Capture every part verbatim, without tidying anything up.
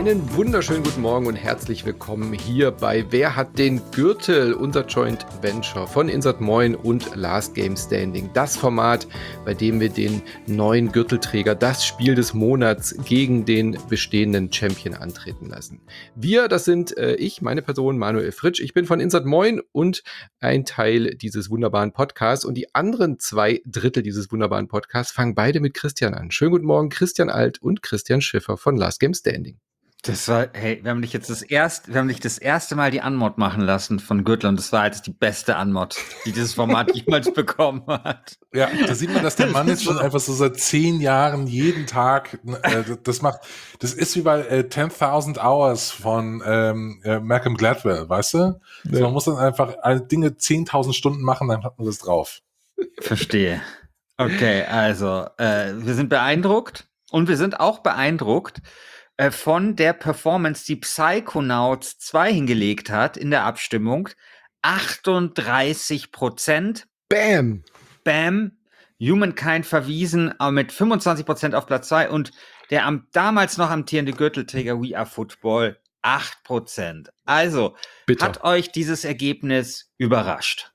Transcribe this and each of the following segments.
Einen wunderschönen guten Morgen und herzlich willkommen hier bei Wer hat den Gürtel? Unser Joint Venture von Insert Moin und Last Game Standing. Das Format, bei dem wir den neuen Gürtelträger, das Spiel des Monats, gegen den bestehenden Champion antreten lassen. Wir, das sind äh, ich, meine Person, Manuel Fritsch. Ich bin von Insert Moin und ein Teil dieses wunderbaren Podcasts. Und die anderen zwei Drittel dieses wunderbaren Podcasts fangen beide mit Christian an. Schönen guten Morgen, Christian Alt und Christian Schiffer von Last Game Standing. Das war, hey, wir haben dich jetzt das erste, wir haben dich das erste Mal die Anmod machen lassen von Gürtel und das war jetzt die beste Anmod, die dieses Format jemals bekommen hat. Ja, da sieht man, dass der Mann jetzt schon einfach so seit zehn Jahren jeden Tag äh, das macht. Das ist wie bei äh, ten-tausend Hours von ähm, äh, Malcolm Gladwell, weißt du? Ja. Also man muss dann einfach Dinge zehntausend Stunden machen, dann hat man das drauf. Verstehe. Okay, also äh, wir sind beeindruckt und wir sind auch beeindruckt von der Performance, die Psychonauts zwei hingelegt hat in der Abstimmung. achtunddreißig Prozent. Bam! Bam! Humankind verwiesen, aber mit fünfundzwanzig Prozent auf Platz zwei und der am, damals noch amtierende Gürtelträger We Are Football acht Prozent. Also, Bitte. Hat euch dieses Ergebnis überrascht?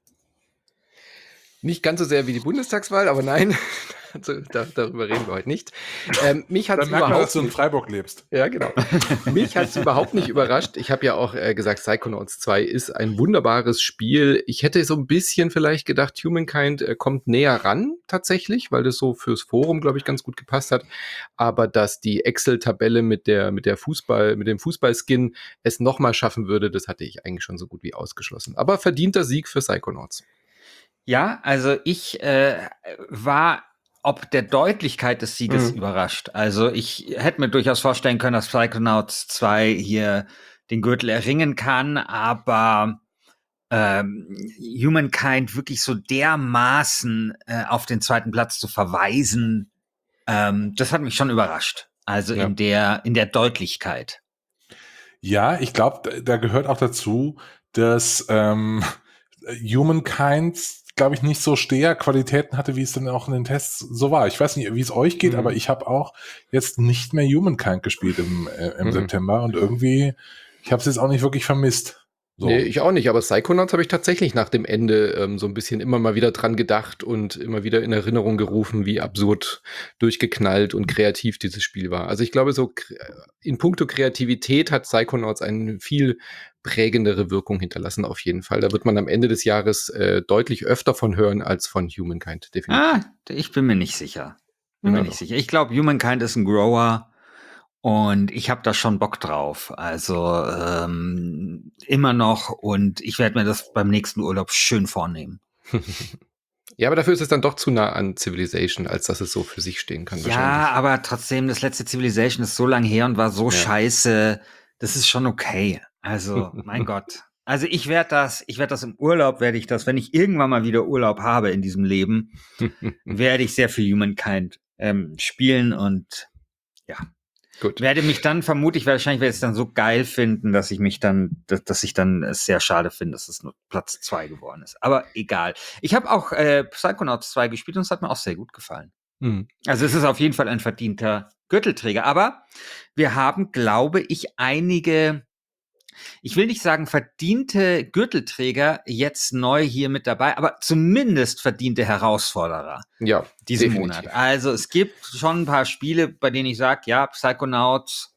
Nicht ganz so sehr wie die Bundestagswahl, aber nein, also, da, darüber reden wir heute nicht. Ähm, mich hat's Dann merkt man, dass du in Freiburg lebst. Ja, genau. Mich hat es überhaupt nicht überrascht. Ich habe ja auch äh, gesagt, Psychonauts zwei ist ein wunderbares Spiel. Ich hätte so ein bisschen vielleicht gedacht, Humankind äh, kommt näher ran tatsächlich, weil das so fürs Forum, glaube ich, ganz gut gepasst hat. Aber dass die Excel-Tabelle mit der mit der Fußball, mit dem Fußballskin es nochmal schaffen würde, das hatte ich eigentlich schon so gut wie ausgeschlossen. Aber verdienter Sieg für Psychonauts. Ja, also ich äh, war ob der Deutlichkeit des Sieges mhm. überrascht. Also ich hätte mir durchaus vorstellen können, dass Psychonauts zwei hier den Gürtel erringen kann, aber ähm, Humankind wirklich so dermaßen äh, auf den zweiten Platz zu verweisen, ähm, das hat mich schon überrascht. Also ja. in der in der Deutlichkeit. Ja, ich glaube, da gehört auch dazu, dass ähm, Humankind, glaube ich, nicht so Steherqualitäten hatte, wie es dann auch in den Tests so war. Ich weiß nicht, wie es euch geht, mhm. aber ich habe auch jetzt nicht mehr Humankind gespielt im, äh, im mhm. September und irgendwie, ich habe es jetzt auch nicht wirklich vermisst. So. Nee, ich auch nicht, aber Psychonauts habe ich tatsächlich nach dem Ende ähm, so ein bisschen immer mal wieder dran gedacht und immer wieder in Erinnerung gerufen, wie absurd durchgeknallt und kreativ dieses Spiel war. Also ich glaube, so in puncto Kreativität hat Psychonauts eine viel prägendere Wirkung hinterlassen auf jeden Fall. Da wird man am Ende des Jahres äh, deutlich öfter von hören als von Humankind, definitiv. Ah, ich bin mir nicht sicher. Bin ja, mir nicht sicher. Ich glaube, Humankind ist ein Grower. Und ich habe da schon Bock drauf. Also ähm, immer noch. Und ich werde mir das beim nächsten Urlaub schön vornehmen. Ja, aber dafür ist es dann doch zu nah an Civilization, als dass es so für sich stehen kann. Ja, aber trotzdem, das letzte Civilization ist so lang her und war so ja. scheiße. Das ist schon okay. Also, mein Gott. Also ich werde das, ich werde das im Urlaub, werde ich das, wenn ich irgendwann mal wieder Urlaub habe in diesem Leben, werde ich sehr viel Humankind ähm, spielen und ja. Gut. Werde mich dann vermutlich, wahrscheinlich werde ich es dann so geil finden, dass ich mich dann, dass, dass ich dann es sehr schade finde, dass es nur Platz zwei geworden ist. Aber egal. Ich habe auch äh, Psychonauts zwei gespielt und es hat mir auch sehr gut gefallen. Mhm. Also es ist auf jeden Fall ein verdienter Gürtelträger. Aber wir haben, glaube ich, einige, ich will nicht sagen verdiente Gürtelträger jetzt neu hier mit dabei, aber zumindest verdiente Herausforderer. Ja, diesen definitiv. Monat. Also es gibt schon ein paar Spiele, bei denen ich sage, ja, Psychonauts,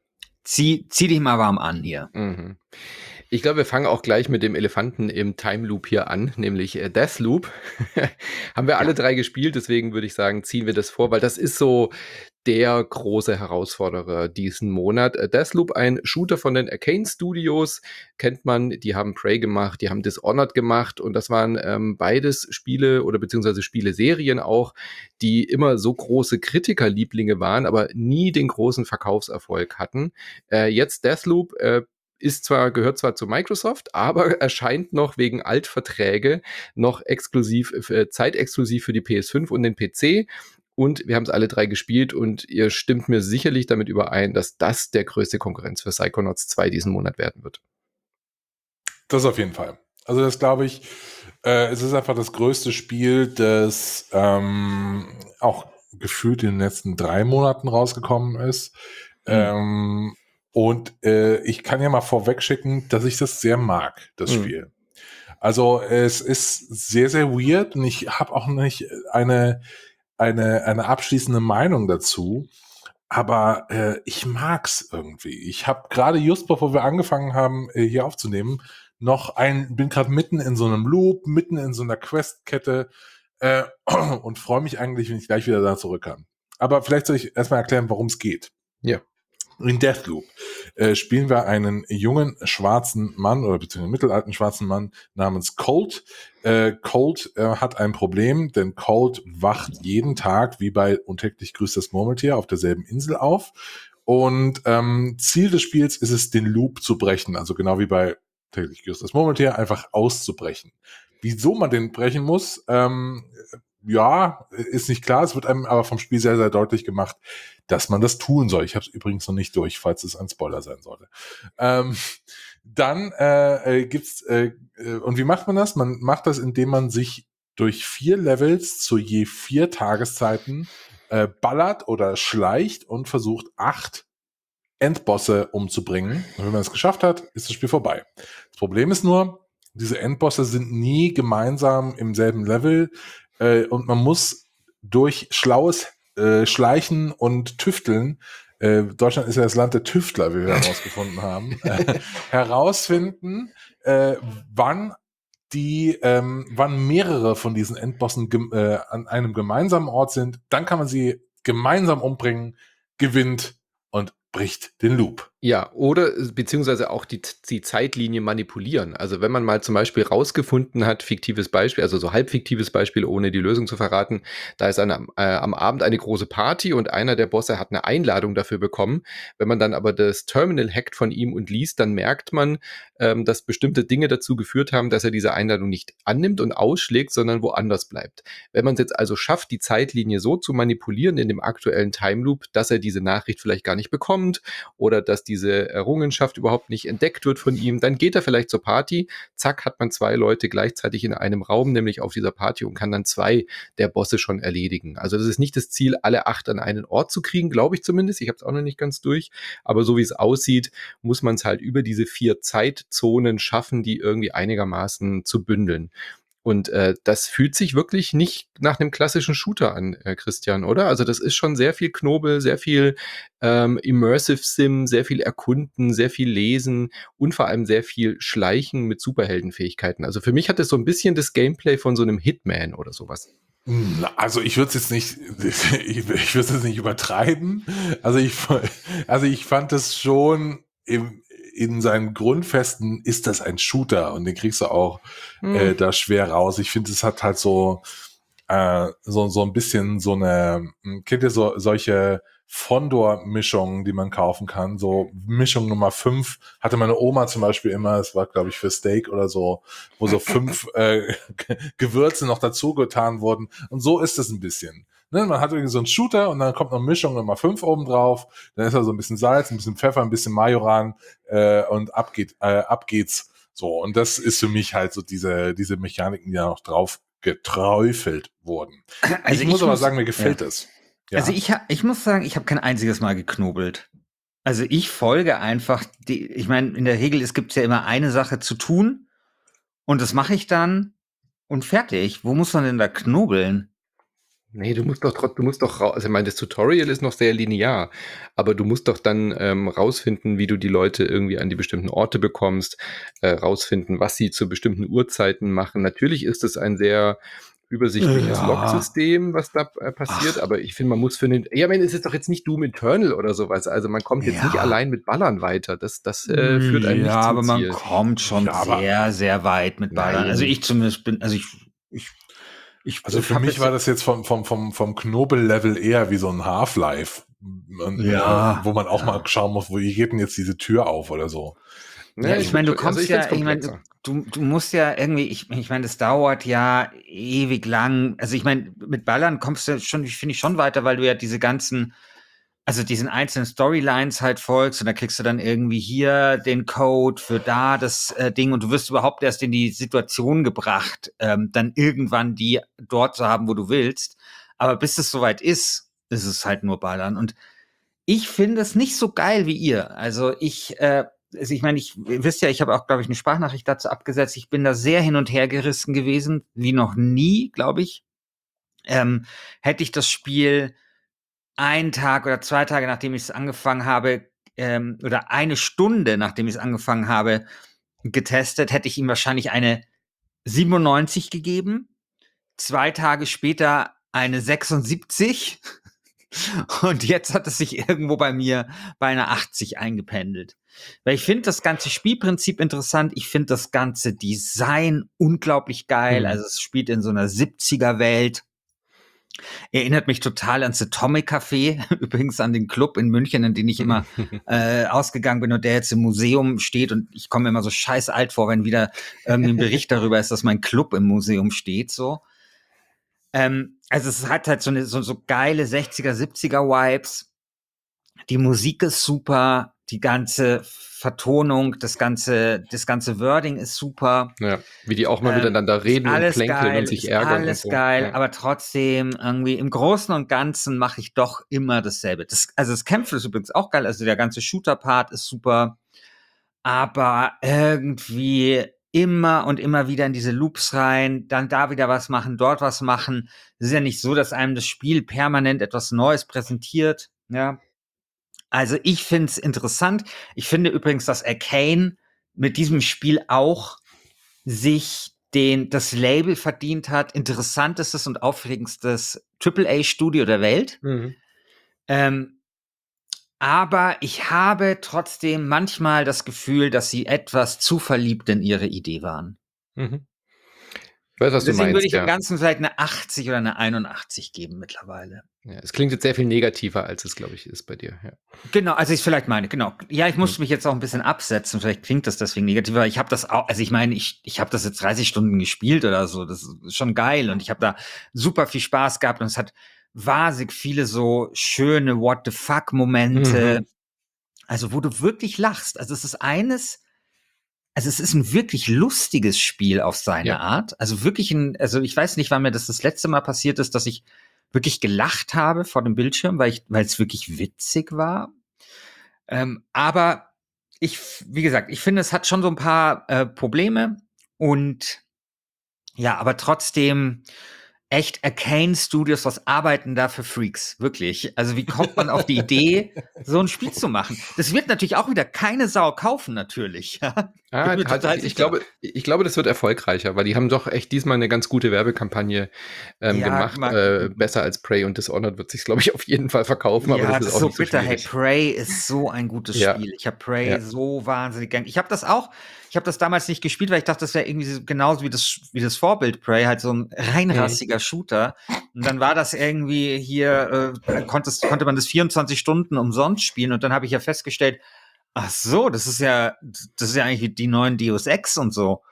zieh, zieh dich mal warm an hier. Mhm. Ich glaube, wir fangen auch gleich mit dem Elefanten im Time Loop hier an, nämlich äh, Deathloop. Haben wir alle ja. drei gespielt, deswegen würde ich sagen, ziehen wir das vor, weil das ist so der große Herausforderer diesen Monat. Äh, Deathloop, ein Shooter von den Arcane Studios, kennt man, die haben Prey gemacht, die haben Dishonored gemacht und das waren ähm, beides Spiele oder beziehungsweise Spieleserien auch, die immer so große Kritikerlieblinge waren, aber nie den großen Verkaufserfolg hatten. Äh, jetzt Deathloop, äh, ist zwar, gehört zwar zu Microsoft, aber erscheint noch wegen Altverträge noch exklusiv, äh, zeitexklusiv für die P S fünf und den P C. Und wir haben es alle drei gespielt und ihr stimmt mir sicherlich damit überein, dass das der größte Konkurrenz für Psychonauts zwei diesen Monat werden wird. Das auf jeden Fall. Also das glaube ich, äh, es ist einfach das größte Spiel, das ähm, auch gefühlt in den letzten drei Monaten rausgekommen ist. Mhm. Ähm, Und äh, ich kann ja mal vorweg schicken, dass ich das sehr mag, das Mhm. Spiel. Also es ist sehr, sehr weird und ich habe auch nicht eine, eine, eine abschließende Meinung dazu. Aber äh, ich mag's irgendwie. Ich habe gerade just bevor wir angefangen haben, äh, hier aufzunehmen, noch ein, bin gerade mitten in so einem Loop, mitten in so einer Questkette äh, und freue mich eigentlich, wenn ich gleich wieder da zurück kann. Aber vielleicht soll ich erstmal erklären, worum es geht. Ja. In Deathloop äh, spielen wir einen jungen schwarzen Mann oder beziehungsweise mittelalten schwarzen Mann namens Colt. Äh, Colt äh, hat ein Problem, denn Colt wacht jeden Tag, wie bei Untäglich grüßt das Murmeltier, auf derselben Insel auf. Und ähm, Ziel des Spiels ist es, den Loop zu brechen. Also genau wie bei Täglich grüßt das Murmeltier, einfach auszubrechen. Wieso man den brechen muss, ähm, ja, ist nicht klar. Es wird einem aber vom Spiel sehr, sehr deutlich gemacht, dass man das tun soll. Ich habe es übrigens noch nicht durch, falls es ein Spoiler sein sollte. Ähm, dann äh, äh, gibt's äh, äh, und wie macht man das? Man macht das, indem man sich durch vier Levels zu je vier Tageszeiten äh, ballert oder schleicht und versucht, acht Endbosse umzubringen. Und wenn man es geschafft hat, ist das Spiel vorbei. Das Problem ist nur, diese Endbosse sind nie gemeinsam im selben Level äh, und man muss durch schlaues äh, Schleichen und Tüfteln, äh, Deutschland ist ja das Land der Tüftler, wie wir herausgefunden haben, äh, herausfinden, äh, wann die, ähm, wann mehrere von diesen Endbossen gem- äh, an einem gemeinsamen Ort sind. Dann kann man sie gemeinsam umbringen, gewinnt und bricht den Loop. Ja, oder äh, beziehungsweise auch die, die Zeitlinie manipulieren. Also wenn man mal zum Beispiel rausgefunden hat, fiktives Beispiel, also so halbfiktives Beispiel, ohne die Lösung zu verraten, da ist eine, äh, am Abend eine große Party und einer der Bosse hat eine Einladung dafür bekommen. Wenn man dann aber das Terminal hackt von ihm und liest, dann merkt man, ähm, dass bestimmte Dinge dazu geführt haben, dass er diese Einladung nicht annimmt und ausschlägt, sondern woanders bleibt. Wenn man es jetzt also schafft, die Zeitlinie so zu manipulieren in dem aktuellen Time Loop, dass er diese Nachricht vielleicht gar nicht bekommt oder dass diese Errungenschaft überhaupt nicht entdeckt wird von ihm, dann geht er vielleicht zur Party, zack, hat man zwei Leute gleichzeitig in einem Raum, nämlich auf dieser Party und kann dann zwei der Bosse schon erledigen. Also das ist nicht das Ziel, alle acht an einen Ort zu kriegen, glaube ich zumindest, ich habe es auch noch nicht ganz durch, aber so wie es aussieht, muss man es halt über diese vier Zeitzonen schaffen, die irgendwie einigermaßen zu bündeln. Und äh, das fühlt sich wirklich nicht nach einem klassischen Shooter an, äh, Christian, oder? Also das ist schon sehr viel Knobel, sehr viel ähm, Immersive Sim, sehr viel Erkunden, sehr viel Lesen und vor allem sehr viel Schleichen mit Superheldenfähigkeiten. Also für mich hat es so ein bisschen das Gameplay von so einem Hitman oder sowas. Also ich würde es jetzt nicht, ich, ich würde es jetzt nicht übertreiben. Also ich, also ich fand das schon im, in seinen Grundfesten ist das ein Shooter und den kriegst du auch Hm. äh, da schwer raus. Ich finde, es hat halt so äh, so so ein bisschen so eine, kennt ihr so solche Fondor-Mischungen, die man kaufen kann? So Mischung Nummer fünf hatte meine Oma zum Beispiel immer, das war glaube ich für Steak oder so, wo so fünf äh, Gewürze noch dazu getan wurden. Und so ist es ein bisschen. Ne, man hat irgendwie so einen Shooter und dann kommt noch Mischung Nummer fünf oben drauf. Dann ist da so ein bisschen Salz, ein bisschen Pfeffer, ein bisschen Majoran äh, und ab, geht, äh, ab geht's. So, und das ist für mich halt so diese, diese Mechaniken, die da noch drauf geträufelt wurden. Also ich muss ich aber muss- sagen, mir gefällt ja. es. Ja. Also ich, ha- ich muss sagen, ich habe kein einziges Mal geknobelt. Also ich folge einfach, die, ich meine, in der Regel, es gibt ja immer eine Sache zu tun und das mache ich dann und fertig. Wo muss man denn da knobeln? Nee, du musst doch trotz, du musst doch raus, also ich meine, das Tutorial ist noch sehr linear, aber du musst doch dann ähm, rausfinden, wie du die Leute irgendwie an die bestimmten Orte bekommst, äh, rausfinden, was sie zu bestimmten Uhrzeiten machen. Natürlich ist es ein sehr übersichtliches Ja. Logsystem, was da äh, passiert, Ach. aber ich finde, man muss für den, ja, ich meine, es ist doch jetzt nicht Doom Eternal oder sowas, also man kommt jetzt Ja. nicht allein mit Ballern weiter, das, das äh, führt einen nicht ja, zum aber man Ziel. kommt schon Ja, aber- sehr, sehr weit mit Ballern. Nein. Also ich zumindest bin, also ich, ich, ich Also für hab mich jetzt- war das jetzt vom, vom, vom, vom Knobel-Level eher wie so ein Half-Life, und, Ja, äh, wo man auch ja. mal schauen muss, wo wie geht denn jetzt diese Tür auf oder so. Nee, Ja, ich meine, du also kommst ich ja, find's ich meine, du, komplexer. du, du musst ja irgendwie, ich, ich meine, das dauert ja ewig lang. Also ich meine, mit Ballern kommst du schon, finde ich schon weiter, weil du ja diese ganzen, also diesen einzelnen Storylines halt folgst und da kriegst du dann irgendwie hier den Code für da das äh, Ding und du wirst überhaupt erst in die Situation gebracht, ähm, dann irgendwann die dort zu haben, wo du willst. Aber bis es soweit ist, ist es halt nur Ballern und ich finde es nicht so geil wie ihr. Also ich, äh, also ich meine, ich ihr wisst ja, ich habe auch, glaube ich, eine Sprachnachricht dazu abgesetzt. Ich bin da sehr hin und her gerissen gewesen, wie noch nie, glaube ich. Ähm, hätte ich das Spiel einen Tag oder zwei Tage, nachdem ich es angefangen habe, ähm, oder eine Stunde, nachdem ich es angefangen habe, getestet, hätte ich ihm wahrscheinlich eine siebenundneunzig gegeben. Zwei Tage später eine sechsundsiebzig. Und jetzt hat es sich irgendwo bei mir bei einer achtzig eingependelt. Weil ich finde das ganze Spielprinzip interessant. Ich finde das ganze Design unglaublich geil. Mhm. Also es spielt in so einer siebziger-Welt. Erinnert mich total ans Atomic Café, übrigens an den Club in München, in den ich immer äh, ausgegangen bin und der jetzt im Museum steht. Und ich komme mir immer so scheiß alt vor, wenn wieder irgendwie ein Bericht darüber ist, dass mein Club im Museum steht. So. Ähm, also es hat halt so, eine, so, so geile sechziger, siebziger Vibes. Die Musik ist super, die ganze Vertonung, das ganze, das ganze Wording ist super. Ja, wie die auch mal Ähm, miteinander reden und alles plänkeln geil, und sich ist ärgern und alles so. geil, Ja. aber trotzdem irgendwie im Großen und Ganzen mache ich doch immer dasselbe. Das, also das Kämpfen ist übrigens auch geil, also der ganze Shooter-Part ist super, aber irgendwie immer und immer wieder in diese Loops rein, dann da wieder was machen, dort was machen. Es ist ja nicht so, dass einem das Spiel permanent etwas Neues präsentiert, ja. Also ich finde es interessant. Ich finde übrigens, dass Arcane mit diesem Spiel auch sich den, das Label verdient hat, interessantestes und aufregendstes Triple A Studio der Welt. Mhm. Ähm, aber ich habe trotzdem manchmal das Gefühl, dass sie etwas zu verliebt in ihre Idee waren. Mhm. Ich weiß, was du Deswegen würde meinst, ich dem ja. Ganzen vielleicht eine achtzig oder eine einundachtzig geben mittlerweile. Ja, es klingt jetzt sehr viel negativer, als es, glaube ich, ist bei dir. Ja. Genau, also ich vielleicht meine, genau. Ja, ich musste mich jetzt auch ein bisschen absetzen. Vielleicht klingt das deswegen negativ, aber ich habe das auch, also ich meine, ich, ich habe das jetzt dreißig Stunden gespielt oder so. Das ist schon geil und ich habe da super viel Spaß gehabt und es hat wahnsinnig viele so schöne What the fuck Momente. Mhm. Also wo du wirklich lachst. Also es ist eines, also es ist ein wirklich lustiges Spiel auf seine Ja. Art. Also wirklich ein, also ich weiß nicht, wann mir das das letzte Mal passiert ist, dass ich wirklich gelacht habe vor dem Bildschirm, weil ich, weil es wirklich witzig war. Ähm, aber ich, wie gesagt, ich finde, es hat schon so ein paar äh, Probleme und ja, aber trotzdem echt Arcane Studios, was arbeiten da für Freaks, wirklich. Also wie kommt man auf die Idee, so ein Spiel zu machen? Das wird natürlich auch wieder keine Sau kaufen, natürlich. Ja? Ah, Bin mir halt, total ich sicher. glaube, ich glaube, das wird erfolgreicher, weil die haben doch echt diesmal eine ganz gute Werbekampagne ähm, Ja, gemacht. mag- Äh, besser als Prey und Dishonored wird sich, glaube ich, auf jeden Fall verkaufen, aber Ja, das ist das auch ist so nicht so bitter. Hey, schwierig. Prey ist so ein gutes Ja. Spiel. Ich habe Prey Ja. so wahnsinnig gern. Ich habe das auch, ich habe das damals nicht gespielt, weil ich dachte, das wäre irgendwie so- genauso wie das, wie das Vorbild Prey, halt so ein reinrassiger Shooter. Und dann war das irgendwie hier, äh, konntest, konnte man das vierundzwanzig Stunden umsonst spielen. Und dann habe ich ja festgestellt, ach so, das ist ja, das ist ja eigentlich wie die neuen Deus Ex und so.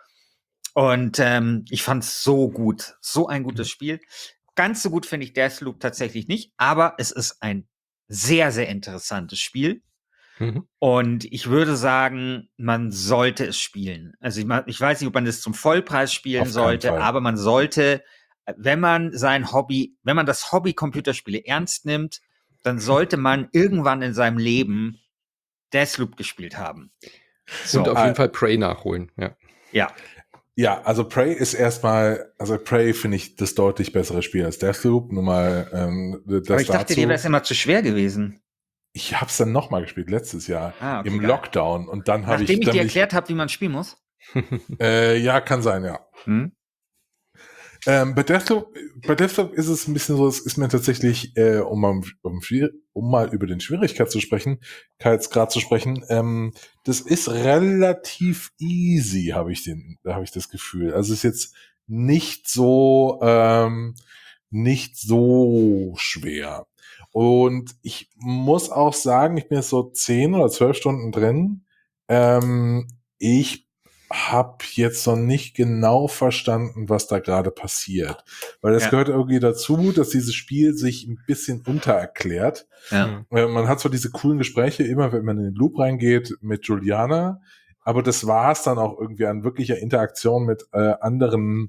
Und ähm, ich fand's so gut, so ein gutes Spiel. Ganz so gut finde ich Deathloop tatsächlich nicht, aber es ist ein sehr, sehr interessantes Spiel. Mhm. Und ich würde sagen, man sollte es spielen. Also ich, mein, ich weiß nicht, ob man das zum Vollpreis spielen Auf keinen sollte, Fall. aber man sollte, wenn man sein Hobby, wenn man das Hobby Computerspiele ernst nimmt, dann sollte man irgendwann in seinem Leben Deathloop gespielt haben. So, Und auf Ah. jeden Fall Prey nachholen. Ja. ja. Ja, also Prey ist erstmal, also Prey finde ich das deutlich bessere Spiel als Deathloop. Nur mal ähm, das Aber ich dachte, dazu. dir wäre es immer zu schwer gewesen. Ich habe es dann nochmal gespielt letztes Jahr Ah, okay, im geil. Lockdown und dann habe ich, Nachdem ich dann dir bin ich- erklärt habe, wie man spielen muss. äh, ja, kann sein, ja. Hm? Ähm, bei Deathloop, bei Deathloop ist es ein bisschen so, es ist mir tatsächlich, äh, um, mal, um, schwier- um mal über den Schwierigkeit zu sprechen, Schwierigkeitsgrad zu sprechen, ähm, das ist relativ easy, habe ich den, da habe ich das Gefühl. Also es ist jetzt nicht so, ähm, nicht so schwer. Und ich muss auch sagen, ich bin jetzt so zehn oder zwölf Stunden drin. Ähm, ich habe jetzt noch nicht genau verstanden, was da gerade passiert. Weil es Ja. gehört irgendwie dazu, dass dieses Spiel sich ein bisschen untererklärt. Ja. Äh, Man hat so diese coolen Gespräche immer, wenn man in den Loop reingeht mit Juliana, aber das war es dann auch irgendwie an wirklicher Interaktion mit äh, anderen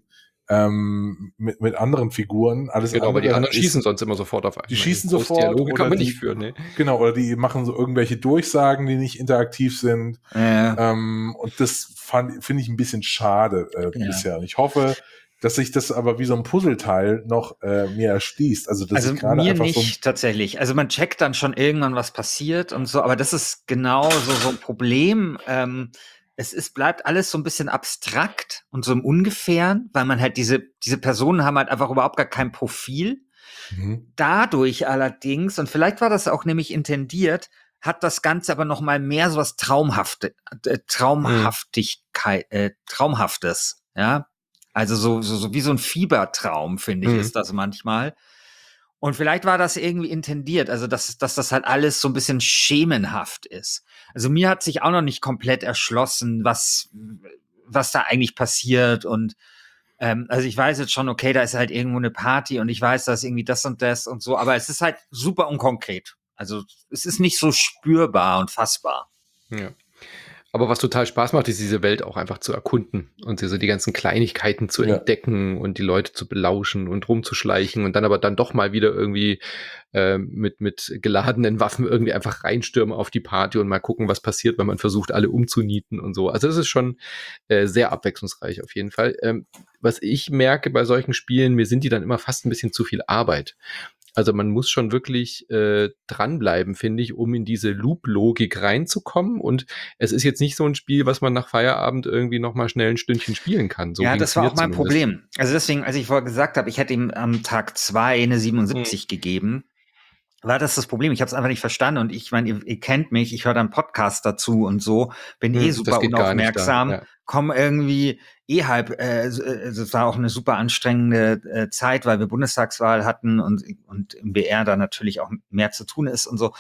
ähm, mit, mit anderen Figuren. Alles genau, aber die andere anderen ist, schießen sonst immer sofort auf einen. Die schießen Große sofort. Dialoge kann oder man die, nicht führen, ne? Genau, oder die machen so irgendwelche Durchsagen, die nicht interaktiv sind. Ja. Ähm, und das fand- finde ich ein bisschen schade äh, Ja. bisher. Und ich hoffe, dass sich das aber wie so ein Puzzleteil noch äh, mir erschließt. Also, dass Also ich gerade mir einfach nicht so ein, tatsächlich. Also man checkt dann schon irgendwann, was passiert und so, aber das ist genau so, so ein Problem. Ähm, es ist, bleibt alles so ein bisschen abstrakt und so im Ungefähren, weil man halt diese, diese Personen haben halt einfach überhaupt gar kein Profil. Mhm. Dadurch allerdings, und vielleicht war das auch nämlich intendiert, hat das Ganze aber noch mal mehr so was Traumhafte, äh, Traumhaftigkeit, äh, Traumhaftes, ja. Also so, so, so wie so ein Fiebertraum, finde ich, Mhm. ist das manchmal. Und vielleicht war das irgendwie intendiert, also dass, dass das halt alles so ein bisschen schemenhaft ist. Also mir hat sich auch noch nicht komplett erschlossen, was, was da eigentlich passiert. Und ähm, also ich weiß jetzt schon, okay, da ist halt irgendwo eine Party und ich weiß, da ist irgendwie das und das und so, aber es ist halt super unkonkret. Also es ist nicht so spürbar und fassbar. Ja. Aber was total Spaß macht, ist diese Welt auch einfach zu erkunden und so die ganzen Kleinigkeiten zu Ja. entdecken und die Leute zu belauschen und rumzuschleichen und dann aber dann doch mal wieder irgendwie äh, mit, mit geladenen Waffen irgendwie einfach reinstürmen auf die Party und mal gucken, was passiert, wenn man versucht, alle umzunieten und so. Also es ist schon äh, sehr abwechslungsreich auf jeden Fall. Ähm, was ich merke bei solchen Spielen, mir sind die dann immer fast ein bisschen zu viel Arbeit. Also man muss schon wirklich äh, dranbleiben, finde ich, um in diese Loop-Logik reinzukommen. Und es ist jetzt nicht so ein Spiel, was man nach Feierabend irgendwie noch mal schnell ein Stündchen spielen kann. So Ja, ging's das war mir auch mein zumindest. Problem. Also deswegen, als ich vorher gesagt habe, ich hätte ihm am Tag zwei eine siebenundsiebzig gegeben, war das das Problem. Ich habe es einfach nicht verstanden. Und ich meine, ihr, ihr kennt mich, ich höre dann Podcast dazu und so, bin eh Hm, das super geht gar nicht da. unaufmerksam, Ja. komme irgendwie eh halb, äh, es äh, war auch eine super anstrengende äh, Zeit, weil wir Bundestagswahl hatten und, und im B R da natürlich auch mehr zu tun ist und so.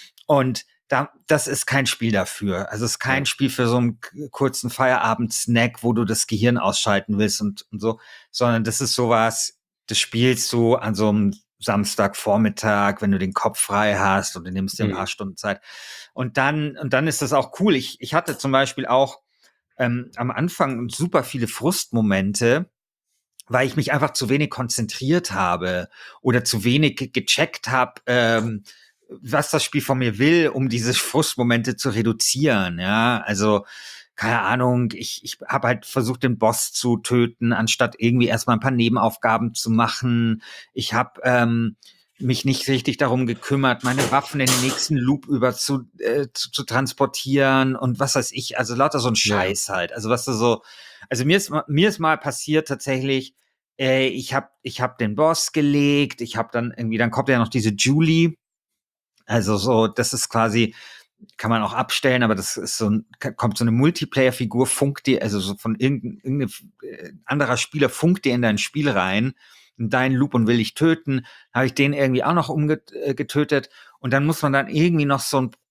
Und da, das ist kein Spiel dafür. Also es ist kein Ja. Spiel für so einen k- kurzen Feierabend-Snack, wo du das Gehirn ausschalten willst und, und so, sondern das ist sowas, das spielst du an so einem Samstagvormittag, wenn du den Kopf frei hast und du nimmst dir ein paar Mhm. Stunden Zeit. Und dann, und dann ist das auch cool. Ich, ich hatte zum Beispiel auch ähm, am Anfang super viele Frustmomente, weil ich mich einfach zu wenig konzentriert habe oder zu wenig ge- gecheckt habe, ähm, was das Spiel von mir will, um diese Frustmomente zu reduzieren. Ja, also keine Ahnung, ich, ich habe halt versucht, den Boss zu töten, anstatt irgendwie erstmal ein paar Nebenaufgaben zu machen. Ich habe ähm, mich nicht richtig darum gekümmert, meine Waffen in den nächsten Loop über zu, äh, zu, zu transportieren und was weiß ich, also lauter so ein Ja. Scheiß halt. Also was du so, also mir ist ma- mir ist mal passiert tatsächlich, äh, ich habe ich hab den Boss gelegt, ich habe dann irgendwie, dann kommt ja noch diese Julie, also so, das ist quasi, kann man auch abstellen, aber das ist so ein, kommt so eine Multiplayer-Figur, funkt dir, also so von irgendein, irgendein äh, anderer Spieler funkt dir in dein Spiel rein, in deinen Loop und will dich töten, habe ich den irgendwie auch noch umgetötet und dann muss man dann irgendwie noch so ein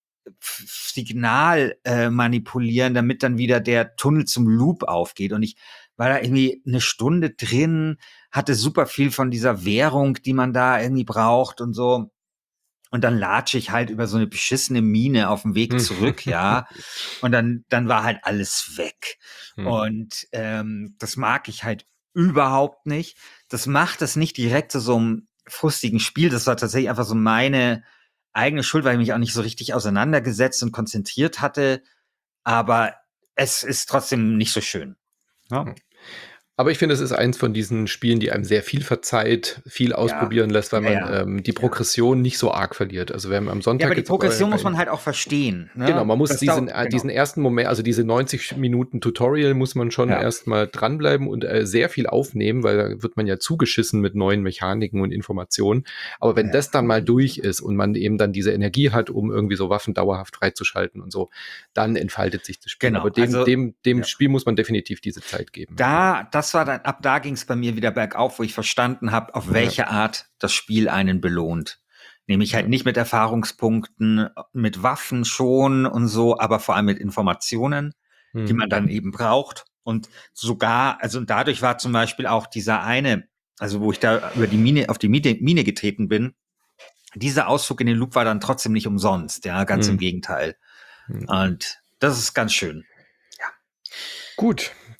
Signal äh, manipulieren, damit dann wieder der Tunnel zum Loop aufgeht. Und ich war da irgendwie eine Stunde drin, hatte super viel von dieser Währung, die man da irgendwie braucht und so. Und dann latsche ich halt über so eine beschissene Mine auf dem Weg zurück, ja. Und dann, dann war halt alles weg. Hm. Und ähm, das mag ich halt überhaupt nicht. Das macht es nicht direkt zu so einem frustigen Spiel. Das war tatsächlich einfach so meine eigene Schuld, weil ich mich auch nicht so richtig auseinandergesetzt und konzentriert hatte. Aber es ist trotzdem nicht so schön. Ja, Aber ich finde, es ist eins von diesen Spielen, die einem sehr viel verzeiht, viel ausprobieren lässt, weil ja, man ja. ähm, die Ja. Progression nicht so arg verliert. Also wir haben am Ja, Sonntag aber die jetzt bei, Progression bei muss man halt auch verstehen. Ne? Genau, man muss Das diesen, dauert- äh, genau. diesen ersten Moment, also diese neunzig Minuten Tutorial muss man schon Ja. erstmal dranbleiben und äh, sehr viel aufnehmen, weil da wird man ja zugeschissen mit neuen Mechaniken und Informationen. Aber wenn Ja. das dann mal durch ist und man eben dann diese Energie hat, um irgendwie so Waffen dauerhaft freizuschalten und so, dann entfaltet sich das Spiel. Genau, Aber dem, also, dem, dem ja. Spiel muss man definitiv diese Zeit geben. Da, das war dann, ab da ging es bei mir wieder bergauf, wo ich verstanden habe, auf welche Art das Spiel einen belohnt. Nämlich halt Ja. nicht mit Erfahrungspunkten, mit Waffen schon und so, aber vor allem mit Informationen, die Hm. man dann eben braucht. Und sogar, also dadurch war zum Beispiel auch dieser eine, also wo ich da über die Mine, auf die Mine, Mine getreten bin, dieser Ausflug in den Loop war dann trotzdem nicht umsonst, ja, ganz Hm. im Gegenteil. Hm. Und das ist ganz schön. Gut,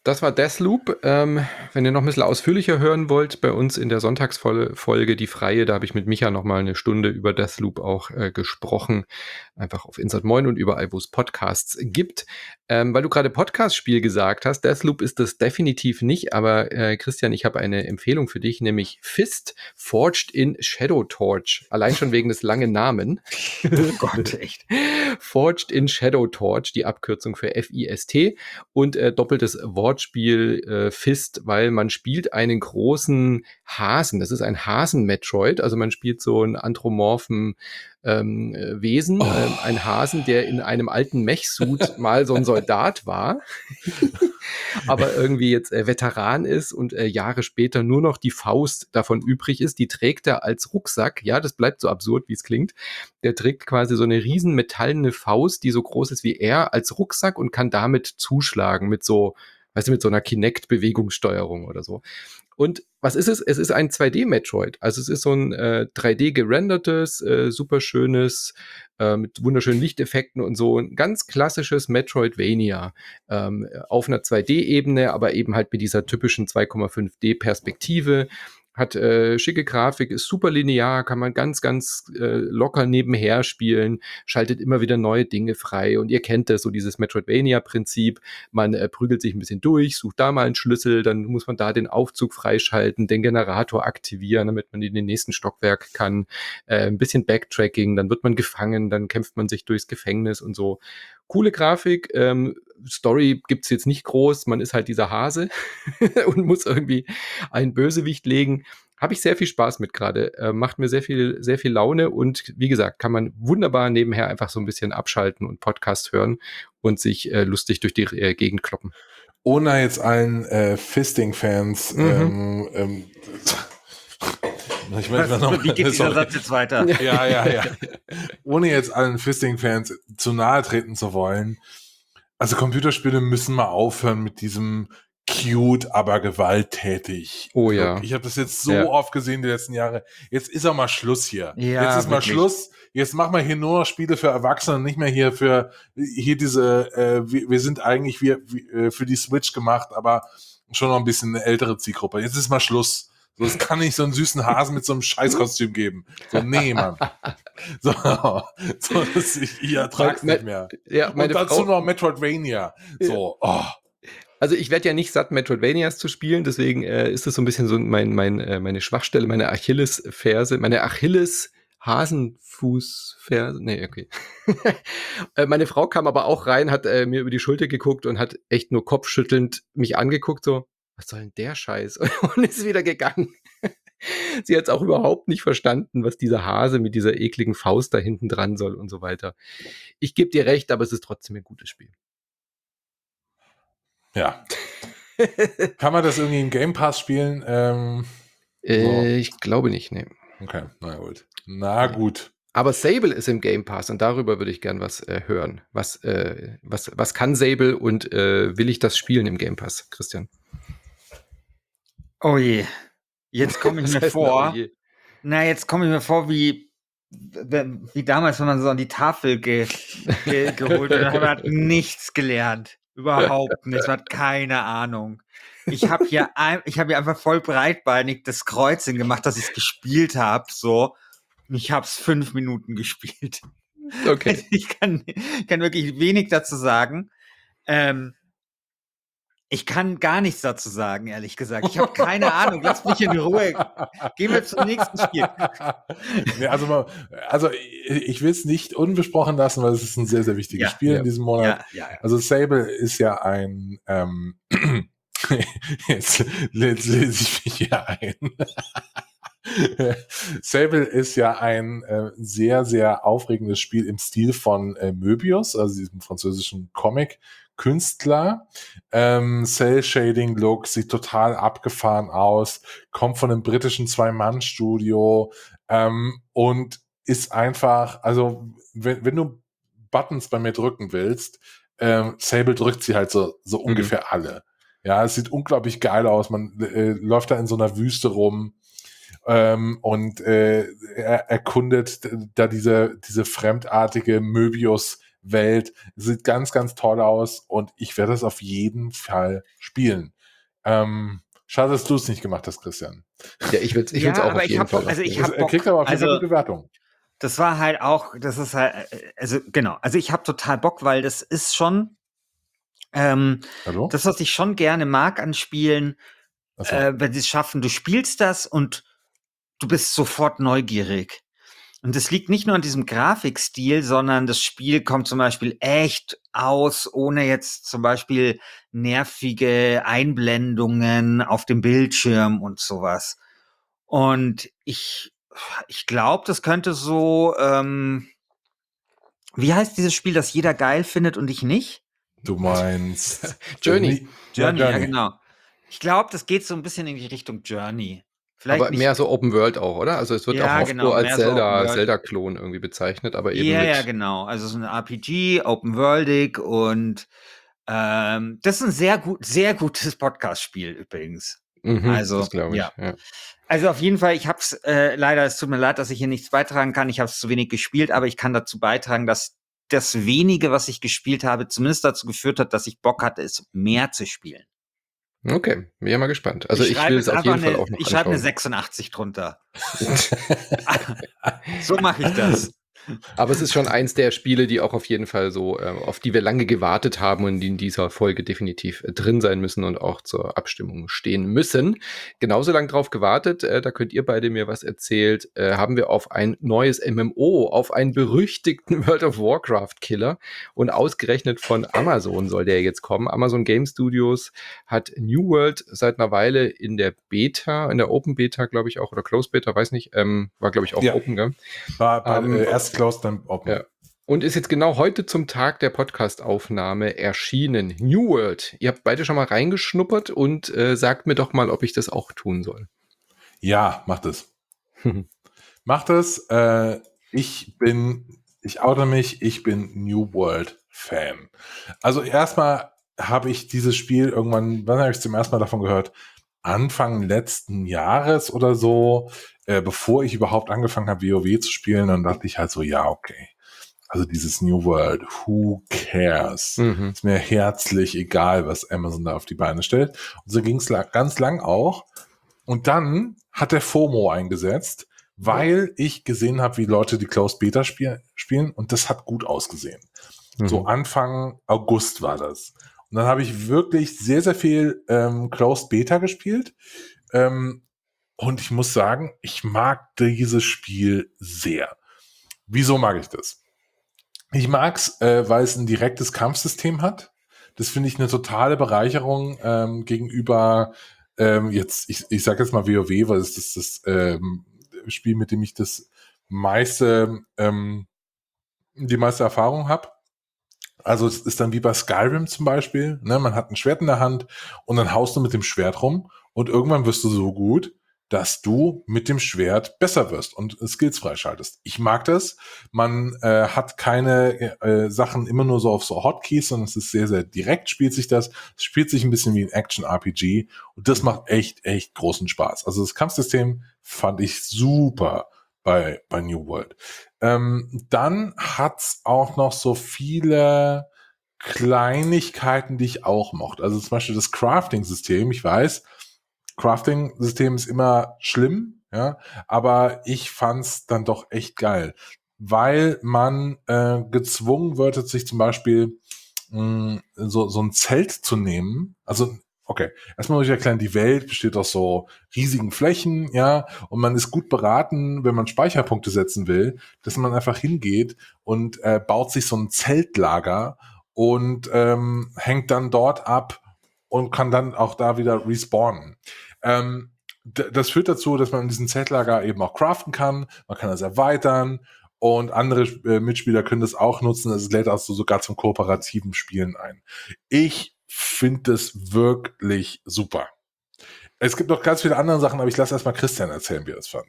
Das war Deathloop. Ähm, wenn ihr noch ein bisschen ausführlicher hören wollt, bei uns in der Sonntagsfolge, die freie, da habe ich mit Micha noch mal eine Stunde über Deathloop auch äh, gesprochen. Einfach auf Insert Moin und überall, wo es Podcasts gibt. Ähm, weil du gerade Podcast-Spiel gesagt hast, Deathloop ist das definitiv nicht, aber äh, Christian, ich habe eine Empfehlung für dich, nämlich Fist Forged in Shadow Torch. Allein schon wegen des langen Namen. Oh Gott, echt. Forged in Shadow Torch, die Abkürzung für F I S T und äh, doppeltes Wortspiel äh, Fist, weil man spielt einen großen Hasen. Das ist ein Hasen-Metroid, also man spielt so einen anthropomorphen ähm, äh, Wesen, Oh. ähm, ein Hasen, der in einem alten Mech-Suit mal so ein Soldat war, aber irgendwie jetzt äh, Veteran ist und äh, Jahre später nur noch die Faust davon übrig ist. Die trägt er als Rucksack. Ja, das bleibt so absurd, wie es klingt. Der trägt quasi so eine riesen metallene Faust, die so groß ist wie er, als Rucksack und kann damit zuschlagen mit so, weißt du, mit so einer Kinect-Bewegungssteuerung oder so. Und was ist es? Es ist ein zwei D-Metroid. Also es ist so ein äh, drei D gerendertes, äh, super schönes, äh, mit wunderschönen Lichteffekten und so. Ein ganz klassisches Metroidvania. Ähm, auf einer zwei D-Ebene, aber eben halt mit dieser typischen zwei Komma fünf D-Perspektive. Hat äh, schicke Grafik, ist super linear, kann man ganz, ganz äh, locker nebenher spielen, schaltet immer wieder neue Dinge frei. Und ihr kennt das, so dieses Metroidvania-Prinzip. Man äh, prügelt sich ein bisschen durch, sucht da mal einen Schlüssel, dann muss man da den Aufzug freischalten, den Generator aktivieren, damit man in den nächsten Stockwerk kann. Äh, ein bisschen Backtracking, dann wird man gefangen, dann kämpft man sich durchs Gefängnis und so. Coole Grafik, ähm, Story gibt's jetzt nicht groß, man ist halt dieser Hase und muss irgendwie einen Bösewicht legen. Habe ich sehr viel Spaß mit gerade. Äh, macht mir sehr viel, sehr viel Laune und wie gesagt, kann man wunderbar nebenher einfach so ein bisschen abschalten und Podcast hören und sich äh, lustig durch die äh, Gegend kloppen. Ohne jetzt allen äh, Fisting-Fans Mhm. ähm, ähm, ich möchte noch, Wie geht dieser sorry. Satz jetzt weiter? Ja, ja, ja. Ohne jetzt allen Fisting-Fans zu nahe treten zu wollen. Also Computerspiele müssen mal aufhören mit diesem cute, aber gewalttätig. Oh ja. Ich habe das jetzt so Ja. oft gesehen die letzten Jahre. Jetzt ist auch mal Schluss hier. Ja, jetzt ist mal wirklich. Schluss. Jetzt machen wir hier nur noch Spiele für Erwachsene und nicht mehr hier für hier diese, äh, wir, wir sind eigentlich wir, wir, für die Switch gemacht, aber schon noch ein bisschen eine ältere Zielgruppe. Jetzt ist mal Schluss. So, es kann nicht so einen süßen Hasen mit so einem Scheißkostüm geben. So, nee, Mann. So, so das, ich, ich ertrag's Mein- nicht mehr. Ja, Und meine dazu Frau, noch Metroidvania. So, oh. also ich werde ja nicht satt, Metroidvanias zu spielen, deswegen äh, ist das so ein bisschen so mein, mein, äh, meine Schwachstelle, meine Achillesferse, meine Achilles Hasenfußferse, nee, okay. Äh, meine Frau kam aber auch rein, hat äh, mir über die Schulter geguckt und hat echt nur kopfschüttelnd mich angeguckt, so, was soll denn der Scheiß? Und ist wieder gegangen. Sie hat es auch überhaupt nicht verstanden, was dieser Hase mit dieser ekligen Faust da hinten dran soll und so weiter. Ich gebe dir recht, aber es ist trotzdem ein gutes Spiel. Ja. Kann man das irgendwie im Game Pass spielen? Ähm, Äh, ich glaube nicht, nee. okay, na gut. Na gut. Aber Sable ist im Game Pass und darüber würde ich gern was äh, hören. Was, äh, was, was kann Sable und äh, will ich das spielen im Game Pass, Christian? Oh je. Jetzt komme ich Was mir heißt denn, vor. oh je? Na, jetzt komme ich mir vor, wie, wie damals, wenn man so an die Tafel ge, ge, geholt wird. Man hat nichts gelernt. Überhaupt nichts. Man hat keine Ahnung. Ich habe hier, ein, ich hab hier einfach voll breitbeinig das Kreuzchen gemacht, dass ich es gespielt habe. So. Ich habe es fünf Minuten gespielt. Okay. Ich kann, ich kann wirklich wenig dazu sagen. Ähm, ich kann gar nichts dazu sagen, ehrlich gesagt. Ich habe keine Ahnung. Lass mich in Ruhe. Gehen wir zum nächsten Spiel. Nee, also, mal, also ich will es nicht unbesprochen lassen, weil es ist ein sehr, sehr wichtiges Ja, Spiel ja. in diesem Monat. Ja, ja, ja. Also Sable ist ja ein ähm, jetzt, jetzt lese ich mich hier ein. Sable ist ja ein äh, sehr, sehr aufregendes Spiel im Stil von äh, Möbius, also diesem französischen Comic-Künstler. Ähm, Cell-Shading-Look, sieht total abgefahren aus, kommt von einem britischen Zwei-Mann-Studio ähm, und ist einfach, also wenn, wenn du Buttons bei mir drücken willst, ähm, Sable drückt sie halt so, so Mhm. ungefähr alle. Ja, es sieht unglaublich geil aus, man äh, läuft da in so einer Wüste rum, Ähm, und äh, er erkundet da diese, diese fremdartige Möbius Welt, sieht ganz, ganz toll aus und ich werde das auf jeden Fall spielen. Ähm, schade, dass du es nicht gemacht hast, Christian. Ja, ich würde es ich Ja, würd's auch aber auf ich jeden hab Fall Bock- also noch ich spielen. hab Er kriegt Bock. aber auf jeden Fall Also- gute Bewertung. Das war halt auch, das ist halt, also genau, also ich habe total Bock, weil das ist schon ähm, Hallo? das, was ich schon gerne mag an Spielen, Achso. äh, wenn sie es schaffen, du spielst das und du bist sofort neugierig. Und das liegt nicht nur an diesem Grafikstil, sondern das Spiel kommt zum Beispiel echt aus, ohne jetzt zum Beispiel nervige Einblendungen auf dem Bildschirm und sowas. Und ich, ich glaube, das könnte so, ähm, wie heißt dieses Spiel, das jeder geil findet und ich nicht? Du meinst Journey. Journey. Ja, Journey, ja, Journey. genau. Ich glaube, das geht so ein bisschen in die Richtung Journey. Vielleicht Aber nicht. mehr so Open World auch, oder? Also es wird Ja, auch oft genau, so als mehr so Open Zelda, World. Zelda-Klon irgendwie bezeichnet, aber eben Ja, mit. ja, genau. Also so ein R P G, Open Worldig und ähm, das ist ein sehr gut, sehr gutes Podcast-Spiel übrigens. Mhm, Also, das glaube ich. ja. Ja. Also auf jeden Fall, ich hab's äh, leider, es tut mir leid, dass ich hier nichts beitragen kann. Ich habe es zu wenig gespielt, aber ich kann dazu beitragen, dass das wenige, was ich gespielt habe, zumindest dazu geführt hat, dass ich Bock hatte, es mehr zu spielen. Okay, bin ja mal gespannt. Also ich, schreib will jetzt es auf einfach jeden Fall eine- auch noch Ich schreibe eine anschauen. sechsundachtzig drunter. So mache ich das. Aber es ist schon eins der Spiele, die auch auf jeden Fall so, äh, auf die wir lange gewartet haben und die in dieser Folge definitiv äh, drin sein müssen und auch zur Abstimmung stehen müssen. Genauso lang drauf gewartet, äh, da könnt ihr beide mir was erzählt, äh, haben wir auf ein neues M M O, auf einen berüchtigten World of Warcraft Killer und ausgerechnet von Amazon soll der jetzt kommen. Amazon Game Studios hat New World seit einer Weile in der Beta, in der Open Beta, glaube ich auch, oder Closed Beta, weiß nicht, ähm, war glaube ich auch Ja. Open, gell? War bei, Ähm, äh, erst Closed, dann Open. Ja. Und ist jetzt genau heute zum Tag der Podcast-Aufnahme erschienen. New World. Ihr habt beide schon mal reingeschnuppert und äh, sagt mir doch mal, ob ich das auch tun soll. Ja, macht es. Macht es. Äh, ich bin, ich oute mich, ich bin New World Fan. Also erstmal habe ich dieses Spiel irgendwann, wann habe ich zum ersten Mal davon gehört? Anfang letzten Jahres oder so, äh, bevor ich überhaupt angefangen habe, WoW zu spielen, dann dachte ich halt so, ja, okay. Also dieses New World, who cares? Mhm. Ist mir herzlich egal, was Amazon da auf die Beine stellt. Und so ging es la- ganz lang auch. Und dann hat der FOMO eingesetzt, weil ich gesehen habe, wie Leute die Closed Beta spiel spielen und das hat gut ausgesehen. Mhm. So Anfang August war das. Und dann habe ich wirklich sehr, sehr viel ähm, Closed Beta gespielt. Ähm, und ich muss sagen, ich mag dieses Spiel sehr. Wieso mag ich das? Ich mag's, äh, weil es ein direktes Kampfsystem hat. Das finde ich eine totale Bereicherung ähm, gegenüber ähm, jetzt, ich, ich sage jetzt mal WoW, weil es das, das ähm, Spiel, mit dem ich das meiste, ähm, die meiste Erfahrung habe. Also es ist dann wie bei Skyrim zum Beispiel, ne? Man hat ein Schwert in der Hand und dann haust du mit dem Schwert rum und irgendwann wirst du so gut, dass du mit dem Schwert besser wirst und Skills freischaltest. Ich mag das. Man äh, hat keine äh, Sachen immer nur so auf so Hotkeys, sondern es ist sehr, sehr direkt spielt sich das. Es spielt sich ein bisschen wie ein Action-R P G und das macht echt, echt großen Spaß. Also das Kampfsystem fand ich super bei, bei New World. Ähm, dann hat's auch noch so viele Kleinigkeiten, die ich auch mochte. Also zum Beispiel das Crafting-System. Ich weiß, Crafting-System ist immer schlimm, ja, aber ich fand's dann doch echt geil, weil man äh, gezwungen wird, sich zum Beispiel mh, so, so ein Zelt zu nehmen. Also, okay, erstmal muss ich erklären, die Welt besteht aus so riesigen Flächen, ja, und man ist gut beraten, wenn man Speicherpunkte setzen will, dass man einfach hingeht und äh, baut sich so ein Zeltlager und ähm, hängt dann dort ab und kann dann auch da wieder respawnen. Ähm, d- das führt dazu, dass man in diesem Zeltlager eben auch craften kann, man kann das erweitern und andere äh, Mitspieler können das auch nutzen. Es lädt also sogar zum kooperativen Spielen ein. Ich finde das wirklich super. Es gibt noch ganz viele andere Sachen, aber ich lasse erstmal Christian erzählen, wie er es fand.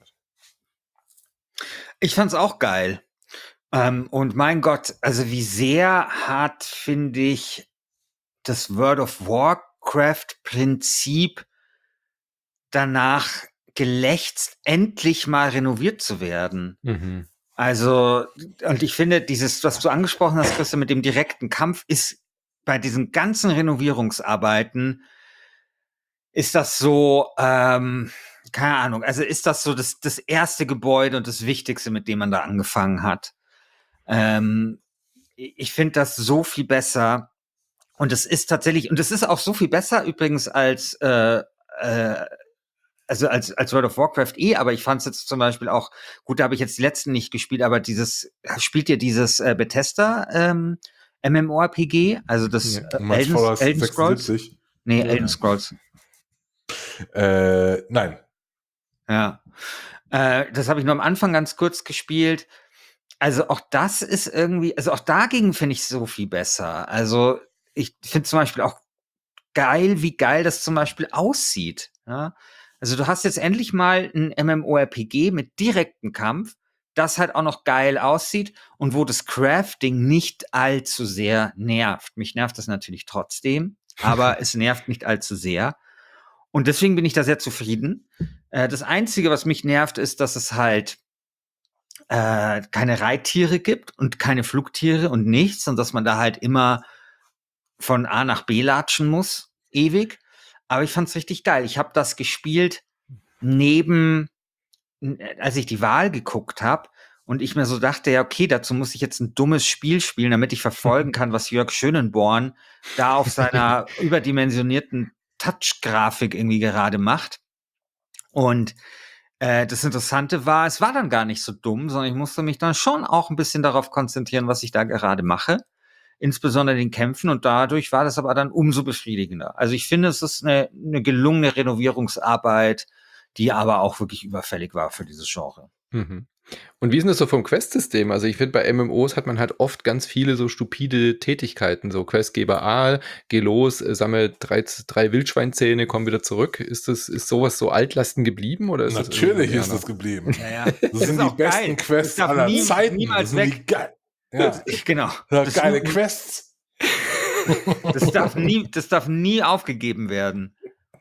Ich fand's auch geil. Ähm, und mein Gott, also wie sehr hat, finde ich, das World of Warcraft-Prinzip danach gelächzt, endlich mal renoviert zu werden. Mhm. Also, und ich finde, dieses, was du angesprochen hast, Christian, mit dem direkten Kampf, ist bei diesen ganzen Renovierungsarbeiten, ist das so, ähm, keine Ahnung, also ist das so das, das erste Gebäude und das Wichtigste, mit dem man da angefangen hat. Ähm, ich finde das so viel besser. Und es ist tatsächlich, und es ist auch so viel besser übrigens als, äh, äh, also als, als World of Warcraft eh, aber ich fand es jetzt zum Beispiel auch, gut, da habe ich jetzt die letzten nicht gespielt, aber dieses, spielt ihr dieses äh, Bethesda ähm, MMORPG, also das Ja. äh, Du meinst Elden, Fallout Elden Scrolls? sechsundsiebzig? Nee, Ja. Elden Scrolls. Äh, nein. Ja. Äh, das habe ich nur am Anfang ganz kurz gespielt. Also auch das ist irgendwie, also auch dagegen finde ich so viel besser. Also ich finde zum Beispiel auch geil, wie geil das zum Beispiel aussieht. Ja? Also du hast jetzt endlich mal ein MMORPG mit direktem Kampf, das halt auch noch geil aussieht und wo das Crafting nicht allzu sehr nervt. Mich nervt das natürlich trotzdem, aber es nervt nicht allzu sehr. Und deswegen bin ich da sehr zufrieden. Äh, das Einzige, was mich nervt, ist, dass es halt äh, keine Reittiere gibt und keine Flugtiere und nichts und dass man da halt immer von A nach B latschen muss, ewig. Aber ich fand's richtig geil. Ich habe das gespielt neben, als ich die Wahl geguckt habe und ich mir so dachte, ja, okay, dazu muss ich jetzt ein dummes Spiel spielen, damit ich verfolgen kann, was Jörg Schönenborn da auf seiner überdimensionierten Touch-Grafik irgendwie gerade macht. Und äh, das Interessante war, es war dann gar nicht so dumm, sondern ich musste mich dann schon auch ein bisschen darauf konzentrieren, was ich da gerade mache. Insbesondere den Kämpfen, und dadurch war das aber dann umso befriedigender. Also ich finde, es ist eine, eine gelungene Renovierungsarbeit, die aber auch wirklich überfällig war für dieses Genre. Mhm. Und wie ist denn das so vom Quest-System? Also ich finde, bei M M Os hat man halt oft ganz viele so stupide Tätigkeiten, so Questgeber A, geh los, äh, sammle drei, drei Wildschweinzähne, komm wieder zurück. Ist das, ist sowas so Altlasten geblieben oder ist Natürlich das ist das geblieben. Ja, ja. Das, das sind die besten geil. Quests das aller nie, Zeiten. Niemals Das sind weg. die geil. Ja. Genau. Ja, Das, geile Quests. das, darf nie, das darf nie aufgegeben werden.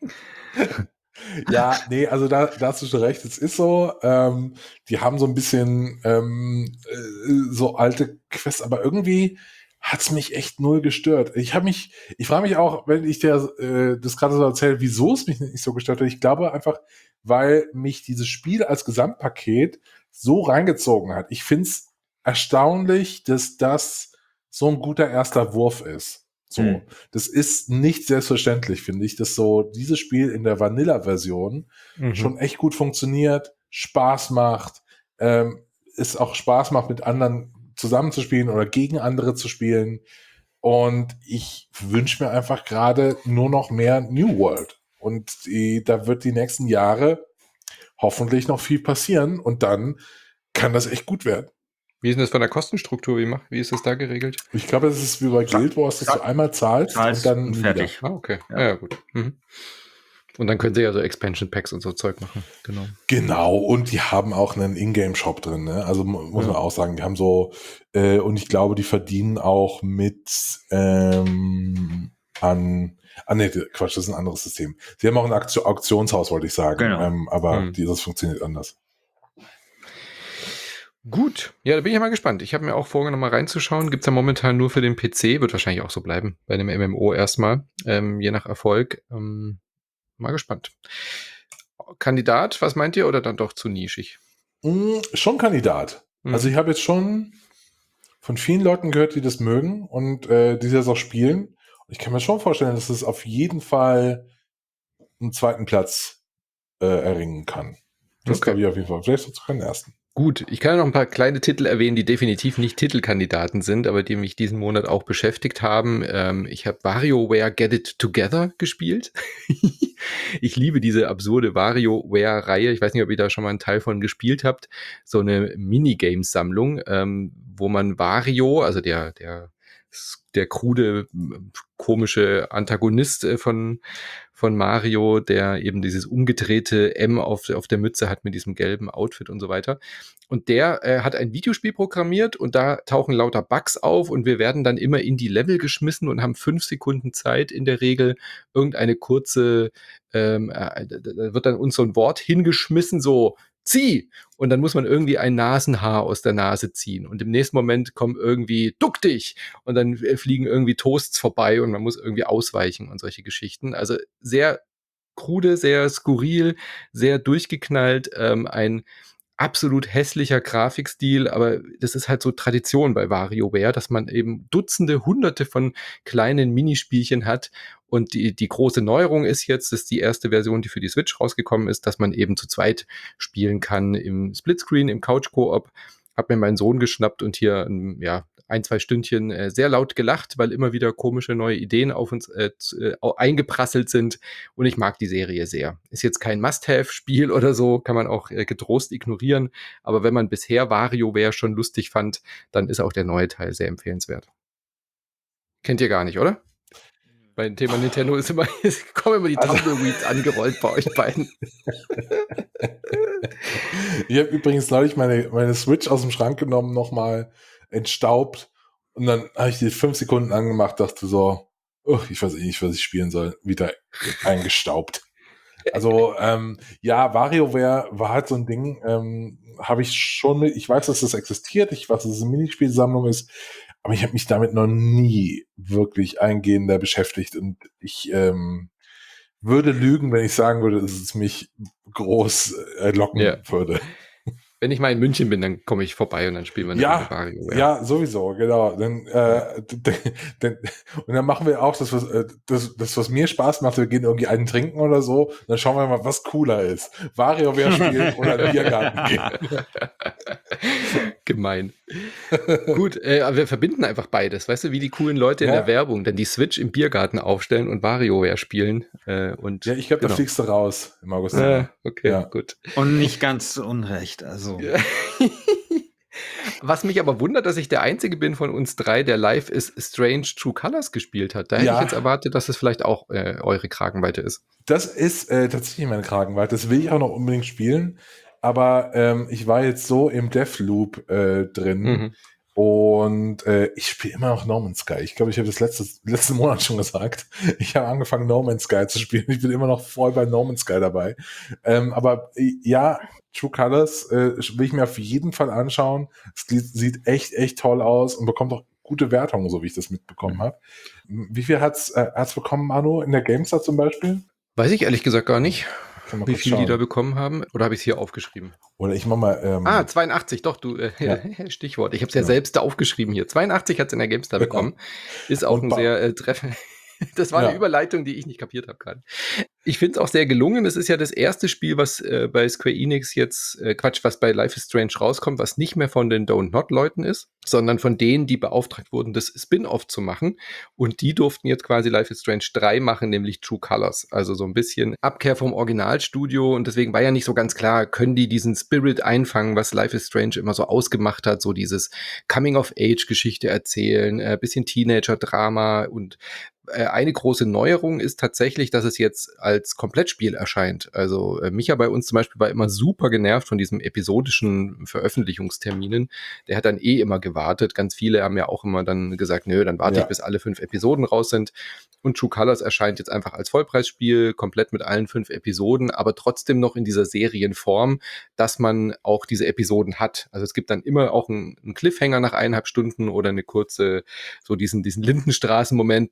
Ja, nee, also da, da hast du schon recht, es ist so, ähm, die haben so ein bisschen ähm, äh, so alte Quests, aber irgendwie hat's mich echt null gestört. Ich habe mich, ich frage mich auch, wenn ich dir äh, das gerade so erzähle, wieso es mich nicht so gestört hat. Ich glaube einfach, weil mich dieses Spiel als Gesamtpaket so reingezogen hat. Ich find's erstaunlich, dass das so ein guter erster Wurf ist. So, Hm. das ist nicht selbstverständlich, finde ich, dass so dieses Spiel in der Vanilla-Version Mhm. schon echt gut funktioniert, Spaß macht, ähm, es auch Spaß macht, mit anderen zusammenzuspielen oder gegen andere zu spielen. Und ich wünsche mir einfach gerade nur noch mehr New World. Und die, da wird die nächsten Jahre hoffentlich noch viel passieren und dann kann das echt gut werden. Wie ist denn das von der Kostenstruktur? Wie, macht, wie ist das da geregelt? Ich glaube, es ist wie bei Guild Wars, dass du einmal zahlst, Zahlst und dann und nie fertig. Ah, okay. Ja. Ja, ja gut. Mhm. Und dann können sie ja so Expansion Packs und so Zeug machen. Genau. Genau, und die haben auch einen Ingame-Shop drin, ne? Also mu- muss Ja. man auch sagen, die haben so, äh, und ich glaube, die verdienen auch mit ähm, an, ah nee, Quatsch, das ist ein anderes System. Sie haben auch ein Auktion, Auktionshaus, wollte ich sagen, Genau. ähm, aber Hm. die, das funktioniert anders. Gut, ja, da bin ich mal gespannt. Ich habe mir auch vorgenommen, mal reinzuschauen. Gibt es ja momentan nur für den P C, wird wahrscheinlich auch so bleiben, bei dem M M O erstmal, ähm, je nach Erfolg. Ähm, mal gespannt. Kandidat, was meint ihr, oder dann doch zu nischig? Mm, schon Kandidat. Mhm. Also ich habe jetzt schon von vielen Leuten gehört, die das mögen und äh, die das auch spielen. Und ich kann mir schon vorstellen, dass es auf jeden Fall einen zweiten Platz äh, erringen kann. Das Okay. glaube ich auf jeden Fall. Vielleicht sogar den ersten. Gut, ich kann ja noch ein paar kleine Titel erwähnen, die definitiv nicht Titelkandidaten sind, aber die mich diesen Monat auch beschäftigt haben. Ähm, ich habe WarioWare Get It Together gespielt. Ich liebe diese absurde WarioWare-Reihe. Ich weiß nicht, ob ihr da schon mal einen Teil von gespielt habt. So eine Minigames-Sammlung, ähm, wo man Wario, also der, der, der krude, komische Antagonist äh, von von Mario, der eben dieses umgedrehte M auf, auf der Mütze hat mit diesem gelben Outfit und so weiter. Und der äh, hat ein Videospiel programmiert und da tauchen lauter Bugs auf und wir werden dann immer in die Level geschmissen und haben fünf Sekunden Zeit in der Regel, irgendeine kurze, ähm, äh, da wird dann uns so ein Wort hingeschmissen, so zieh! Und dann muss man irgendwie ein Nasenhaar aus der Nase ziehen. Und im nächsten Moment kommen irgendwie, duck dich! Und dann fliegen irgendwie Toasts vorbei und man muss irgendwie ausweichen und solche Geschichten. Also sehr krude, sehr skurril, sehr durchgeknallt, ähm, ein absolut hässlicher Grafikstil, aber das ist halt so Tradition bei WarioWare, dass man eben Dutzende, Hunderte von kleinen Minispielchen hat und die, die große Neuerung ist jetzt, das ist die erste Version, die für die Switch rausgekommen ist, dass man eben zu zweit spielen kann im Splitscreen, im Couch-Koop. Hab mir meinen Sohn geschnappt und hier ja, ein, zwei Stündchen äh, sehr laut gelacht, weil immer wieder komische neue Ideen auf uns äh, äh, eingeprasselt sind und ich mag die Serie sehr. Ist jetzt kein Must-Have-Spiel oder so, kann man auch äh, getrost ignorieren, aber wenn man bisher WarioWare schon lustig fand, dann ist auch der neue Teil sehr empfehlenswert. Kennt ihr gar nicht, oder? Beim Thema Nintendo ist immer, es kommen immer die Also- Tumbleweeds angerollt bei euch beiden. Ich habe übrigens neulich meine, meine Switch aus dem Schrank genommen, nochmal entstaubt und dann habe ich die fünf Sekunden angemacht, dachte so, oh, ich weiß eh nicht, was ich spielen soll, wieder eingestaubt. Also ähm, ja, WarioWare war halt so ein Ding, ähm, habe ich schon mit, ich weiß, dass das existiert, ich weiß, dass es eine Minispielsammlung ist, aber ich habe mich damit noch nie wirklich eingehender beschäftigt und ich ähm, würde lügen, wenn ich sagen würde, dass es mich groß äh, locken Ja. würde. Wenn ich mal in München bin, dann komme ich vorbei und dann spielen wir eine Ja, Runde WarioWare. ja, sowieso, genau. Dann, äh, d- d- und dann machen wir auch das was, äh, das, das, was mir Spaß macht. Wir gehen irgendwie einen trinken oder so. Dann schauen wir mal, was cooler ist. WarioWare spielen oder in den Biergarten gehen. Gemein. Gut, äh, aber wir verbinden einfach beides. Weißt du, wie die coolen Leute in Ja. der Werbung dann die Switch im Biergarten aufstellen und WarioWare spielen. Äh, und Ja, ich glaube, genau. da fliegst du raus im August. Äh, okay, Ja. gut. Und nicht ganz zu Unrecht, also. Was mich aber wundert, dass ich der Einzige bin von uns drei, der Live is Strange True Colors gespielt hat. Da hätte Ja. ich jetzt erwartet, dass es vielleicht auch äh, eure Kragenweite ist. Das ist äh, tatsächlich meine Kragenweite. Das will ich auch noch unbedingt spielen. Aber ähm, ich war jetzt so im Deathloop äh, drin. Mhm. Und äh, ich spiele immer noch No Man's Sky. Ich glaube, ich habe das letzte, letzten Monat schon gesagt. Ich habe angefangen, No Man's Sky zu spielen. Ich bin immer noch voll bei No Man's Sky dabei. Ähm, aber äh, ja, True Colors äh, will ich mir auf jeden Fall anschauen. Es sieht, sieht echt, echt toll aus und bekommt auch gute Wertungen, so wie ich das mitbekommen habe. Wie viel hat's, äh, hat's bekommen, Manu, in der GameStar zum Beispiel? Weiß ich ehrlich gesagt gar nicht, Kann man wie kurz viel die schauen. da bekommen haben. Oder habe ich es hier aufgeschrieben? Oder ich mach mal. Ähm, Ah, zweiundachtzig, doch, du, äh, Ja. Stichwort. Ich habe es ja Genau. selbst da aufgeschrieben hier. zweiundachtzig hat es in der GameStar Ja. bekommen. Ist auch Und ein ba- sehr äh, treffend. Das war Ja. eine Überleitung, die ich nicht kapiert habe gerade. Ich finde es auch sehr gelungen. Es ist ja das erste Spiel, was äh, bei Square Enix jetzt, äh, Quatsch, was bei Life is Strange rauskommt, was nicht mehr von den Don't Not Leuten ist, sondern von denen, die beauftragt wurden, das Spin-Off zu machen. Und die durften jetzt quasi Life is Strange drei machen, nämlich True Colors. Also so ein bisschen Abkehr vom Originalstudio. Und deswegen war ja nicht so ganz klar, können die diesen Spirit einfangen, was Life is Strange immer so ausgemacht hat, so dieses Coming-of-Age-Geschichte erzählen, äh, bisschen Teenager-Drama und eine große Neuerung ist tatsächlich, dass es jetzt als Komplettspiel erscheint. Also äh, Micha bei uns zum Beispiel war immer super genervt von diesen episodischen Veröffentlichungsterminen. Der hat dann eh immer gewartet. Ganz viele haben ja auch immer dann gesagt, nö, dann warte Ja. ich, bis alle fünf Episoden raus sind. Und True Colors erscheint jetzt einfach als Vollpreisspiel, komplett mit allen fünf Episoden, aber trotzdem noch in dieser Serienform, dass man auch diese Episoden hat. Also es gibt dann immer auch einen, einen Cliffhanger nach eineinhalb Stunden oder eine kurze, so diesen, diesen Lindenstraßen-Moment.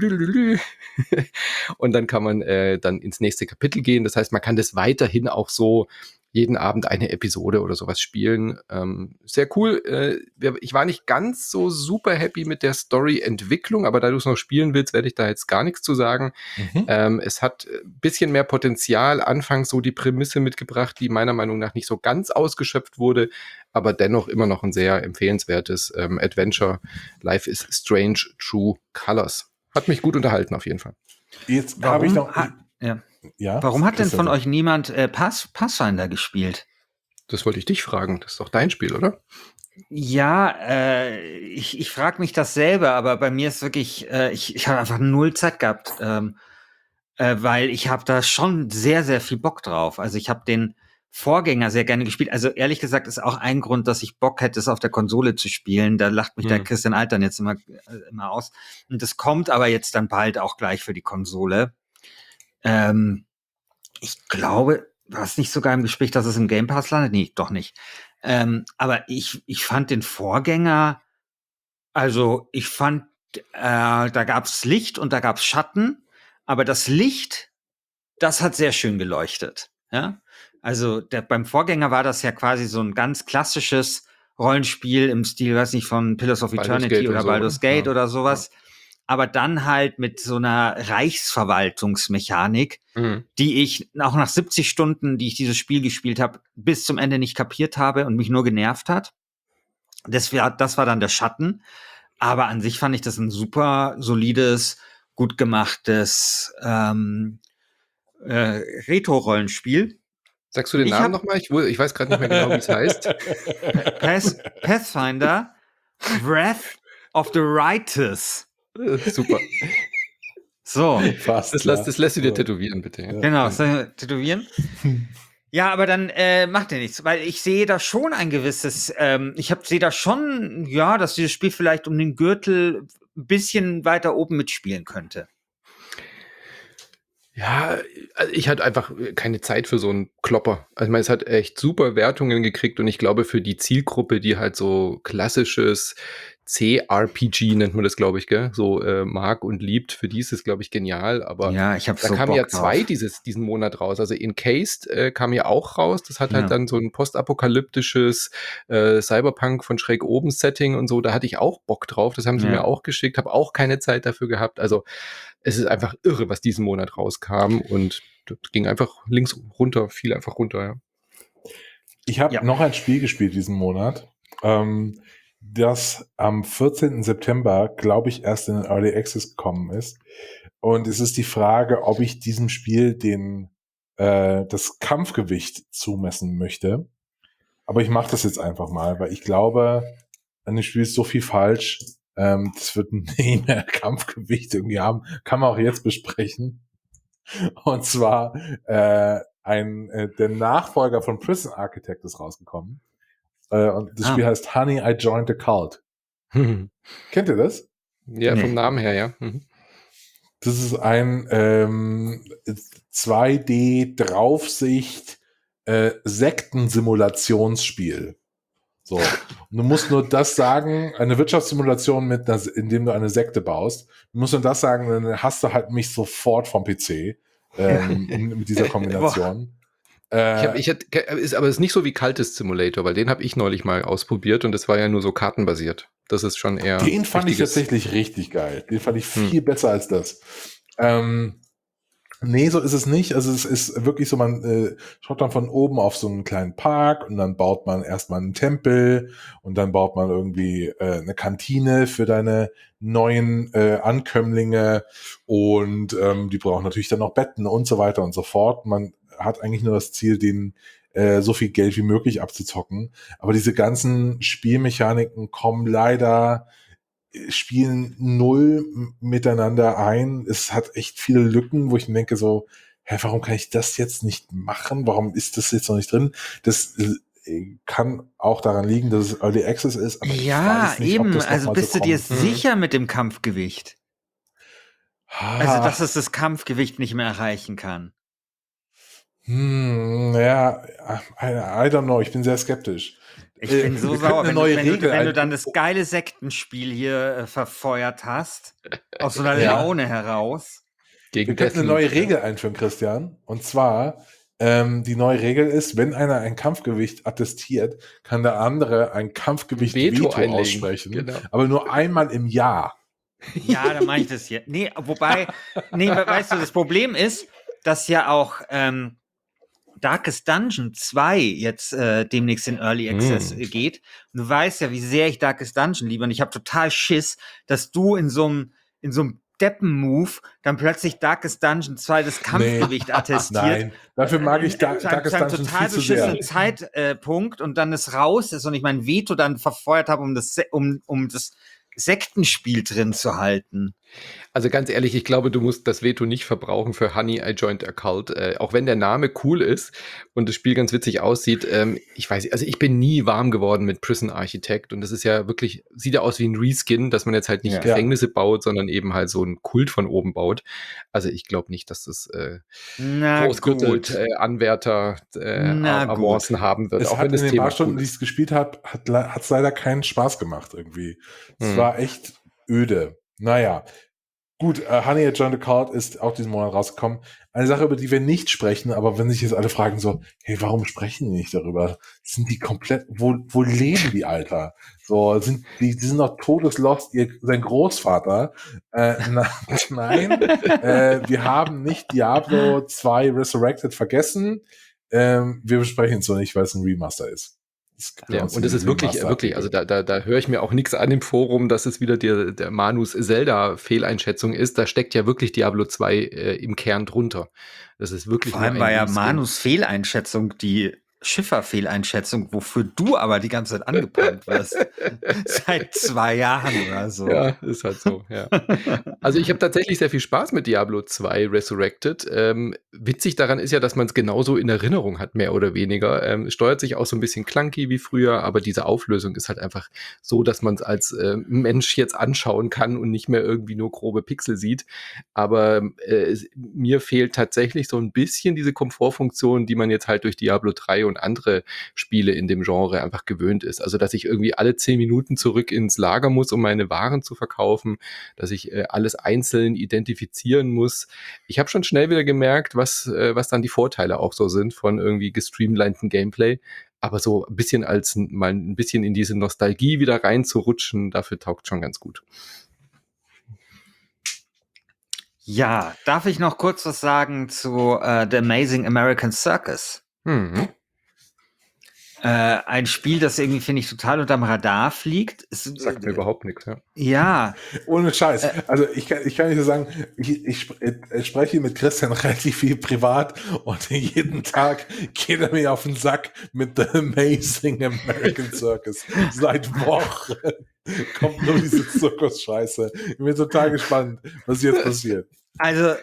Und dann kann man äh, dann ins nächste Kapitel gehen. Das heißt, man kann das weiterhin auch so jeden Abend eine Episode oder sowas spielen. Ähm, sehr cool. Äh, ich war nicht ganz so super happy mit der Story-Entwicklung, aber da du es noch spielen willst, werde ich da jetzt gar nichts zu sagen. Mhm. Ähm, es hat ein bisschen mehr Potenzial. Anfangs so die Prämisse mitgebracht, die meiner Meinung nach nicht so ganz ausgeschöpft wurde, aber dennoch immer noch ein sehr empfehlenswertes ähm, Adventure. Life is Strange True Colors. Hat mich gut unterhalten auf jeden Fall. Jetzt habe ich Warum, noch. ha, ja. Ja, Warum hat denn Christian, von euch niemand äh, Pass, Pathfinder gespielt? Das wollte ich dich fragen. Das ist doch dein Spiel, oder? Ja, äh, ich, ich frage mich das selber, aber bei mir ist wirklich, äh, ich, ich habe einfach null Zeit gehabt, ähm, äh, weil ich habe da schon sehr, sehr viel Bock drauf. Also ich habe den Vorgänger sehr gerne gespielt. Also ehrlich gesagt ist auch ein Grund, dass ich Bock hätte, es auf der Konsole zu spielen. Da lacht mich Hm. der Christian Altern jetzt immer, äh, immer aus. Und das kommt aber jetzt dann bald auch gleich für die Konsole. Ähm, ich glaube, war es nicht sogar im Gespräch, dass es im Game Pass landet? Nee, doch nicht. Ähm, aber ich, ich fand den Vorgänger, also ich fand, äh, da gab's Licht und da gab's Schatten, aber das Licht, das hat sehr schön geleuchtet. Ja? Also der, beim Vorgänger war das ja quasi so ein ganz klassisches Rollenspiel im Stil, weiß nicht, von Pillars of Baldur's Eternity Gate oder so, Baldur's oder? Gate Ja. oder sowas. Aber dann halt mit so einer Reichsverwaltungsmechanik, Mhm. die ich auch nach siebzig Stunden, die ich dieses Spiel gespielt habe, bis zum Ende nicht kapiert habe und mich nur genervt hat. Das war, das war dann der Schatten. Aber an sich fand ich das ein super solides, gut gemachtes ähm, äh, Retro-Rollenspiel. Sagst du den Ich Namen hab- nochmal? Ich, wo- ich weiß gerade nicht mehr genau, wie es heißt. Path, Pathfinder Wrath of the Righteous. Äh, Super. So, Fast, Das, ja. lass, das lässt du dir So. tätowieren, bitte. Ja. genau, soll ich tätowieren? Ja, aber dann äh, macht er nichts, weil ich sehe da schon ein gewisses, ähm, ich hab, sehe da schon, ja, dass dieses Spiel vielleicht um den Gürtel ein bisschen weiter oben mitspielen könnte. Ja, also ich hatte einfach keine Zeit für so einen Klopper. Also ich meine, es hat echt super Wertungen gekriegt und ich glaube für die Zielgruppe, die halt so klassisches C R P G nennt man das, glaube ich, gell, so äh, mag und liebt, für die ist es, glaube ich, genial. Aber Ja, ich habe da so kamen Bock ja zwei drauf. dieses, diesen Monat raus. Also Encased äh, kam ja auch raus. Das hat halt Ja. dann so ein postapokalyptisches äh, Cyberpunk von schräg oben Setting und so. Da hatte ich auch Bock drauf. Das haben sie Ja. mir auch geschickt. Habe auch keine Zeit dafür gehabt. Also es ist einfach irre, was diesen Monat rauskam und das ging einfach links runter, fiel einfach runter, ja. Ich habe Ja. noch ein Spiel gespielt diesen Monat, ähm, das am vierzehnten September, glaube ich, erst in den Early Access gekommen ist. Und es ist die Frage, ob ich diesem Spiel den äh, das Kampfgewicht zumessen möchte. Aber ich mache das jetzt einfach mal, weil ich glaube, an dem Spiel ist so viel falsch. Ähm, das wird nie mehr Kampfgewicht irgendwie haben. Kann man auch jetzt besprechen. Und zwar äh, ein äh, der Nachfolger von Prison Architect ist rausgekommen. Äh, und das Ah. Spiel heißt Honey, I Joined a Cult. Kennt ihr das? Ja, Nee. vom Namen her, ja. Mhm. Das ist ein ähm, zwei D Draufsicht äh, Sektensimulationsspiel. So. Und du musst nur das sagen, eine Wirtschaftssimulation mit einer, indem du eine Sekte baust. Du musst nur das sagen, dann hast du halt mich sofort vom P C ähm, mit dieser Kombination. Äh, Ich hab, ich hätt, ist, aber es ist nicht so wie Cultist Simulator, weil den habe ich neulich mal ausprobiert und das war ja nur so kartenbasiert. Das ist schon eher. Den fand ich richtiges- tatsächlich richtig geil. Den fand ich Hm. viel besser als das. Ähm, nee, so ist es nicht. Also es ist wirklich so, man äh, schaut dann von oben auf so einen kleinen Park und dann baut man erstmal einen Tempel und dann baut man irgendwie äh, eine Kantine für deine neuen äh, Ankömmlinge und ähm, die brauchen natürlich dann noch Betten und so weiter und so fort. Man hat eigentlich nur das Ziel, den äh, so viel Geld wie möglich abzuzocken. Aber diese ganzen Spielmechaniken kommen leider, äh, spielen null m- miteinander ein. Es hat echt viele Lücken, wo ich mir denke so, hä, warum kann ich das jetzt nicht machen? Warum ist das jetzt noch nicht drin? Das äh, kann auch daran liegen, dass es Early Access ist. Aber ich Ja, weiß nicht, ob eben. das noch Also mal bist so du dir kommt. Mhm. sicher mit dem Kampfgewicht? Also, Ah, dass es das Kampfgewicht nicht mehr erreichen kann. hm, ja, I, I don't know. Ich bin sehr skeptisch. Ich Äh, bin so wir sauer, könnten eine wenn, neue du, wenn, du, Regel wenn du ein- dann das geile Sektenspiel hier äh, verfeuert hast. Aus so einer Ja. Laune heraus. Gegen Wir könnten eine Deathloop, neue ja. Regel einführen, Christian. Und zwar, ähm, die neue Regel ist, wenn einer ein Kampfgewicht attestiert, kann der andere ein Kampfgewicht Veto Veto, einlegen, aussprechen. genau. Aber nur einmal im Jahr. Ja, dann mache ich das hier. Nee, wobei, nee, we- weißt du, das Problem ist, dass ja auch ähm, Darkest Dungeon zwei jetzt äh, demnächst in Early Access Hm. äh, geht. Und du weißt ja, wie sehr ich Darkest Dungeon liebe. Und ich habe total Schiss, dass du in so einem in so einem Deppen-Move dann plötzlich Darkest Dungeon zwei das Kampfgewicht attestiert. Nein, dafür mag ich da, Zu einem- Darkest zu einem Dungeon total viel zu sehr. beschissenen Zeitpunkt und dann es raus ist und ich mein Veto dann verfeuert habe, um das, Se- um, um das Sektenspiel drin zu halten. Also ganz ehrlich, ich glaube, du musst das Veto nicht verbrauchen für Honey, I Joined a Cult. Äh, auch wenn der Name cool ist und das Spiel ganz witzig aussieht. Ähm, ich weiß, also ich bin nie warm geworden mit Prison Architect und das ist ja wirklich, sieht ja aus wie ein Reskin, dass man jetzt halt nicht Ja. Gefängnisse baut, sondern eben halt so einen Kult von oben baut. Also ich glaube nicht, dass das äh, Na großgürtelt gut. äh, Anwärter äh, Na Avancen gut. haben wird, Es auch hat wenn das in den Thema paar Stunden, cool die ich ist. es gespielt habe, hat es leider keinen Spaß gemacht irgendwie. Es Hm. war echt öde. Naja. Gut, äh, Honey, I Joined a Cult ist auch diesen Monat rausgekommen. Eine Sache, über die wir nicht sprechen, aber wenn sich jetzt alle fragen so, hey, warum sprechen die nicht darüber? Sind die komplett, wo, wo leben die, Alter? So, sind die, die sind doch todeslost, ihr, sein Großvater. Äh, na, nein, äh, wir haben nicht Diablo zwei Resurrected vergessen. Ähm, wir besprechen es so nicht, weil es ein Remaster ist. Es gibt Ja, uns und das die ist wirklich, äh, wirklich, also Remaster-Artikel. da, da, da höre ich mir auch nichts an im Forum, dass es wieder der, der Manus Zelda-Fehleinschätzung ist. Da steckt ja wirklich Diablo zwei äh, im Kern drunter. Das ist wirklich Vor nur allem ein war ja Reskin. Manus Fehleinschätzung die Schiffer-Fehleinschätzung, wofür du aber die ganze Zeit angepannt wirst. Seit zwei Jahren oder so. Ja, ist halt so, ja. Also ich habe tatsächlich sehr viel Spaß mit Diablo zwei Resurrected. Ähm, witzig daran ist ja, dass man es genauso in Erinnerung hat, mehr oder weniger. Ähm, es steuert sich auch so ein bisschen clunky wie früher, aber diese Auflösung ist halt einfach so, dass man es als äh, Mensch jetzt anschauen kann und nicht mehr irgendwie nur grobe Pixel sieht. Aber äh, es, mir fehlt tatsächlich so ein bisschen diese Komfortfunktion, die man jetzt halt durch Diablo drei und andere Spiele in dem Genre einfach gewöhnt ist. Also dass ich irgendwie alle zehn Minuten zurück ins Lager muss, um meine Waren zu verkaufen, dass ich äh, alles einzeln identifizieren muss. Ich habe schon schnell wieder gemerkt, was, äh, was dann die Vorteile auch so sind von irgendwie gestreamlinten Gameplay. Aber so ein bisschen als mal ein bisschen in diese Nostalgie wieder reinzurutschen, dafür taugt schon ganz gut. Ja, darf ich noch kurz was sagen zu äh, The Amazing American Circus? Mhm. Äh, ein Spiel, das irgendwie, finde ich, total unterm Radar fliegt. Es, Sagt mir äh, überhaupt nichts, ja. Ja. Ohne Scheiß. Äh, Also ich kann, ich kann nicht so sagen, ich, ich, ich spreche mit Christian relativ viel privat und jeden Tag geht er mir auf den Sack mit The Amazing American Circus. Seit Wochen kommt nur diese Zirkus-Scheiße. Ich bin total gespannt, was jetzt passiert. Also,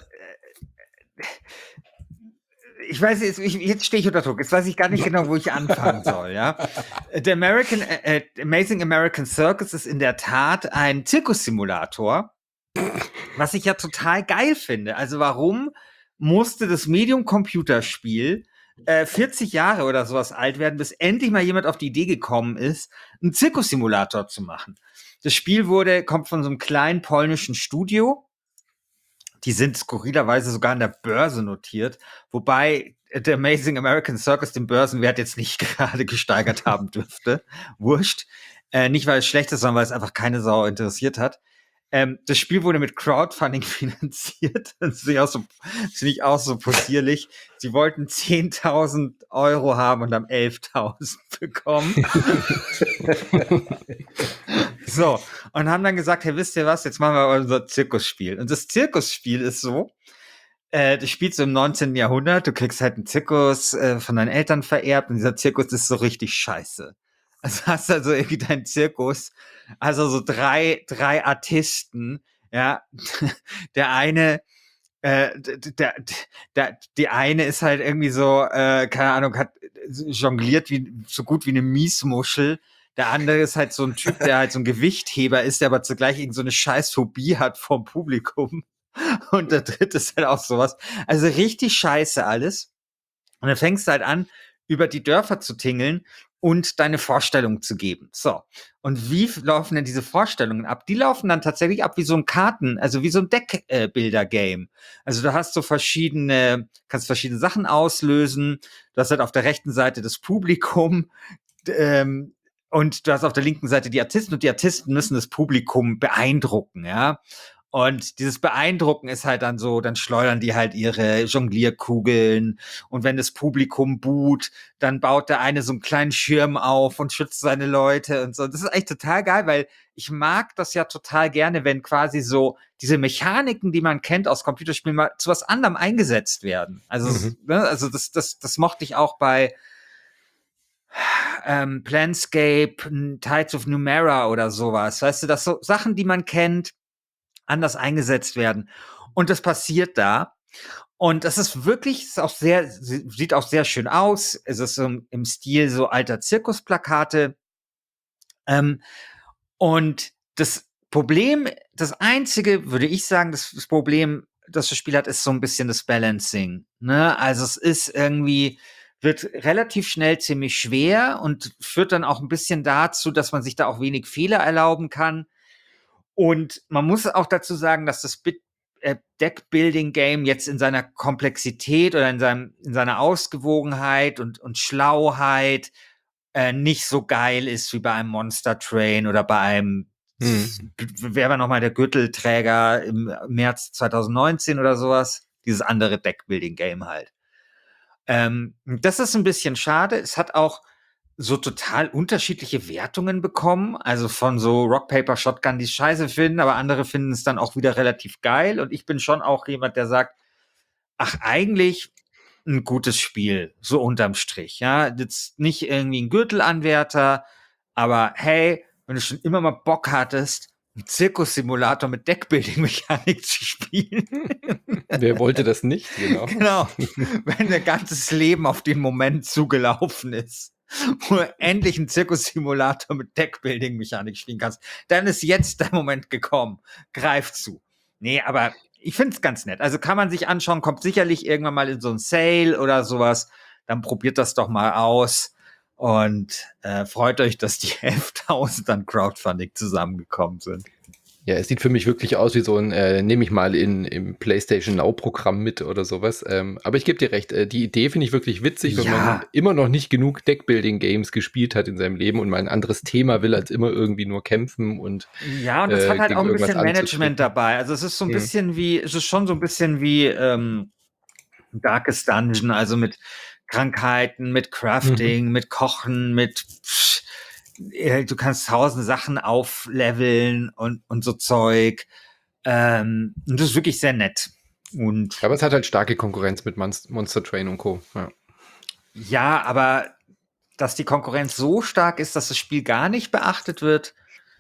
ich weiß jetzt, ich, jetzt stehe ich unter Druck. Jetzt weiß ich gar nicht genau, wo ich anfangen soll, ja. The American, äh, Amazing American Circus ist in der Tat ein Zirkussimulator, was ich ja total geil finde. Also warum musste das Medium-Computerspiel äh, vierzig Jahre oder sowas alt werden, bis endlich mal jemand auf die Idee gekommen ist, einen Zirkussimulator zu machen? Das Spiel wurde, kommt von so einem kleinen polnischen Studio. Die sind skurrilerweise sogar an der Börse notiert, wobei The Amazing American Circus den Börsenwert jetzt nicht gerade gesteigert haben dürfte. Wurscht. Äh, nicht, weil es schlecht ist, sondern weil es einfach keine Sau interessiert hat. Ähm, das Spiel wurde mit Crowdfunding finanziert. Das finde ich auch so, finde ich auch so possierlich. Sie wollten zehntausend Euro haben und haben elftausend bekommen. So, und haben dann gesagt, hey, wisst ihr was, jetzt machen wir unser Zirkusspiel. Und das Zirkusspiel ist so, äh, das spielst du im neunzehnten Jahrhundert, du kriegst halt einen Zirkus äh, von deinen Eltern vererbt und dieser Zirkus ist so richtig scheiße. Also hast du also irgendwie deinen Zirkus, also so drei, drei Artisten, ja, der eine, äh, der, der, die eine ist halt irgendwie so, äh, keine Ahnung, hat jongliert wie, so gut wie eine Miesmuschel. Der andere ist halt so ein Typ, der halt so ein Gewichtheber ist, der aber zugleich irgend so eine scheiß Phobie hat vom Publikum. Und der dritte ist halt auch sowas. Also richtig scheiße alles. Und dann fängst du halt an, über die Dörfer zu tingeln und deine Vorstellung zu geben. So. Und wie laufen denn diese Vorstellungen ab? Die laufen dann tatsächlich ab wie so ein Karten, also wie so ein Deckbilder-Game. Also du hast so verschiedene, kannst verschiedene Sachen auslösen. Du hast halt auf der rechten Seite das Publikum, ähm, und du hast auf der linken Seite die Artisten und die Artisten müssen das Publikum beeindrucken, ja. Und dieses Beeindrucken ist halt dann so, dann schleudern die halt ihre Jonglierkugeln und wenn das Publikum buht, dann baut der eine so einen kleinen Schirm auf und schützt seine Leute und so. Das ist echt total geil, weil ich mag das ja total gerne, wenn quasi so diese Mechaniken, die man kennt aus Computerspielen, mal zu was anderem eingesetzt werden. Also, mhm. ne, also das, das, das mochte ich auch bei ähm, Planescape, Tides of Numenera oder sowas. Weißt du, das so Sachen, die man kennt, anders eingesetzt werden. Und das passiert da. Und das ist wirklich, ist auch sehr, sieht auch sehr schön aus. Es ist so im Stil so alter Zirkusplakate. Ähm, und das Problem, das einzige, würde ich sagen, das, das Problem, das das Spiel hat, ist so ein bisschen das Balancing. Ne? Also es ist irgendwie, wird relativ schnell ziemlich schwer und führt dann auch ein bisschen dazu, dass man sich da auch wenig Fehler erlauben kann. Und man muss auch dazu sagen, dass das Bit äh, Deck-Building-Game jetzt in seiner Komplexität oder in, seinem, in seiner Ausgewogenheit und, und Schlauheit äh, nicht so geil ist wie bei einem Monster Train oder bei einem, hm. wer war nochmal der Gürtelträger im März zwanzig neunzehn oder sowas? Dieses andere Deck-Building-Game halt. Ähm, das ist ein bisschen schade. Es hat auch so total unterschiedliche Wertungen bekommen. Also von so Rock, Paper, Shotgun, die es scheiße finden, aber andere finden es dann auch wieder relativ geil. Und ich bin schon auch jemand, der sagt, ach, eigentlich ein gutes Spiel, so unterm Strich. Ja, jetzt nicht irgendwie ein Gürtelanwärter, aber hey, wenn du schon immer mal Bock hattest, einen Zirkussimulator mit Deckbuilding-Mechanik zu spielen. Wer wollte das nicht? Genau. Genau. Wenn dein ganzes Leben auf den Moment zugelaufen ist, wo du endlich einen Zirkussimulator mit Deckbuilding-Mechanik spielen kannst, dann ist jetzt der Moment gekommen. Greif zu. Nee, aber ich finde es ganz nett. Also kann man sich anschauen, kommt sicherlich irgendwann mal in so ein Sale oder sowas. Dann probiert das doch mal aus und äh, freut euch, dass die elftausend an Crowdfunding zusammengekommen sind. Ja, es sieht für mich wirklich aus wie so ein, äh, nehme ich mal in, im PlayStation Now-Programm mit oder sowas. Ähm, aber ich gebe dir recht, äh, die Idee finde ich wirklich witzig, wenn Ja. man immer noch nicht genug Deckbuilding-Games gespielt hat in seinem Leben und mal ein anderes Thema will, als immer irgendwie nur kämpfen und ja, und das äh, hat halt gegen auch ein irgendwas bisschen Management anzutreten. dabei. Also es ist so ein Hm. bisschen wie, es ist schon so ein bisschen wie ähm, Darkest Dungeon, also mit Krankheiten, mit Crafting, Mhm. mit Kochen, mit pff, äh, du kannst tausend Sachen aufleveln und, und so Zeug. Ähm, und das ist wirklich sehr nett. Und Aber es hat halt starke Konkurrenz mit Monst- Monster Train und Co. Ja. ja, aber dass die Konkurrenz so stark ist, dass das Spiel gar nicht beachtet wird,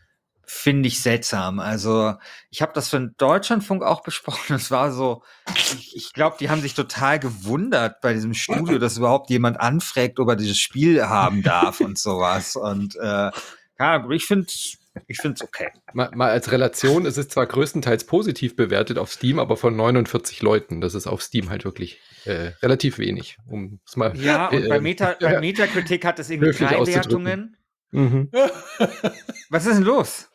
finde ich seltsam. Also ich habe das für den Deutschlandfunk auch besprochen. Es war so, ich, ich glaube, die haben sich total gewundert bei diesem Studio, dass überhaupt jemand anfragt, ob er dieses Spiel haben darf und sowas. Und äh, ja, ich finde ich finde es okay. Mal, mal als Relation, es ist zwar größtenteils positiv bewertet auf Steam, aber von neunundvierzig Leuten. Das ist auf Steam halt wirklich äh, relativ wenig. Um es mal Ja, und äh, bei, Meta, bei ja, Metacritic hat es irgendwie höflich drei auszudrücken. Wertungen. Mhm. Was ist denn los?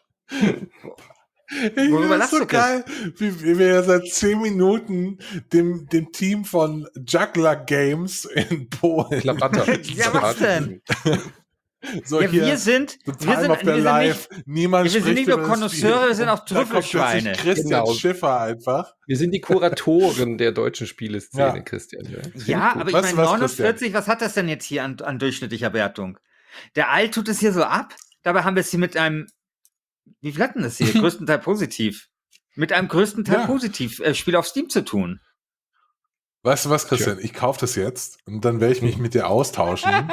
Worüber lachst so du, Chris? geil, wie, wie wir ja seit zehn Minuten dem, dem Team von Juggler Games in Polen. Klabatter. Ja, was denn? So Ja, hier, wir sind, the wir time sind, of their wir sind life. nicht, Niemand wir sind spricht nicht nur über das Konnoisseure, Spiel. wir sind auch Und da kommt plötzlich Trüffelschweine. Christian Genau. Schiffer einfach. Wir sind die Kuratoren der deutschen Spieleszene, Ja. Christian. Ja, das find ich Ja, gut. aber ich Weißt du meine, was, neunundvierzig, was hat das denn jetzt hier an, an durchschnittlicher Wertung? Der Alt tut es hier so ab, dabei haben wir es hier mit einem, wie viel hat denn das hier? Größten Teil positiv. Mit einem größten Teil Ja. positiv äh, Spiel auf Steam zu tun. Weißt du was, Christian? Ich kaufe das jetzt und dann werde ich mich mit dir austauschen.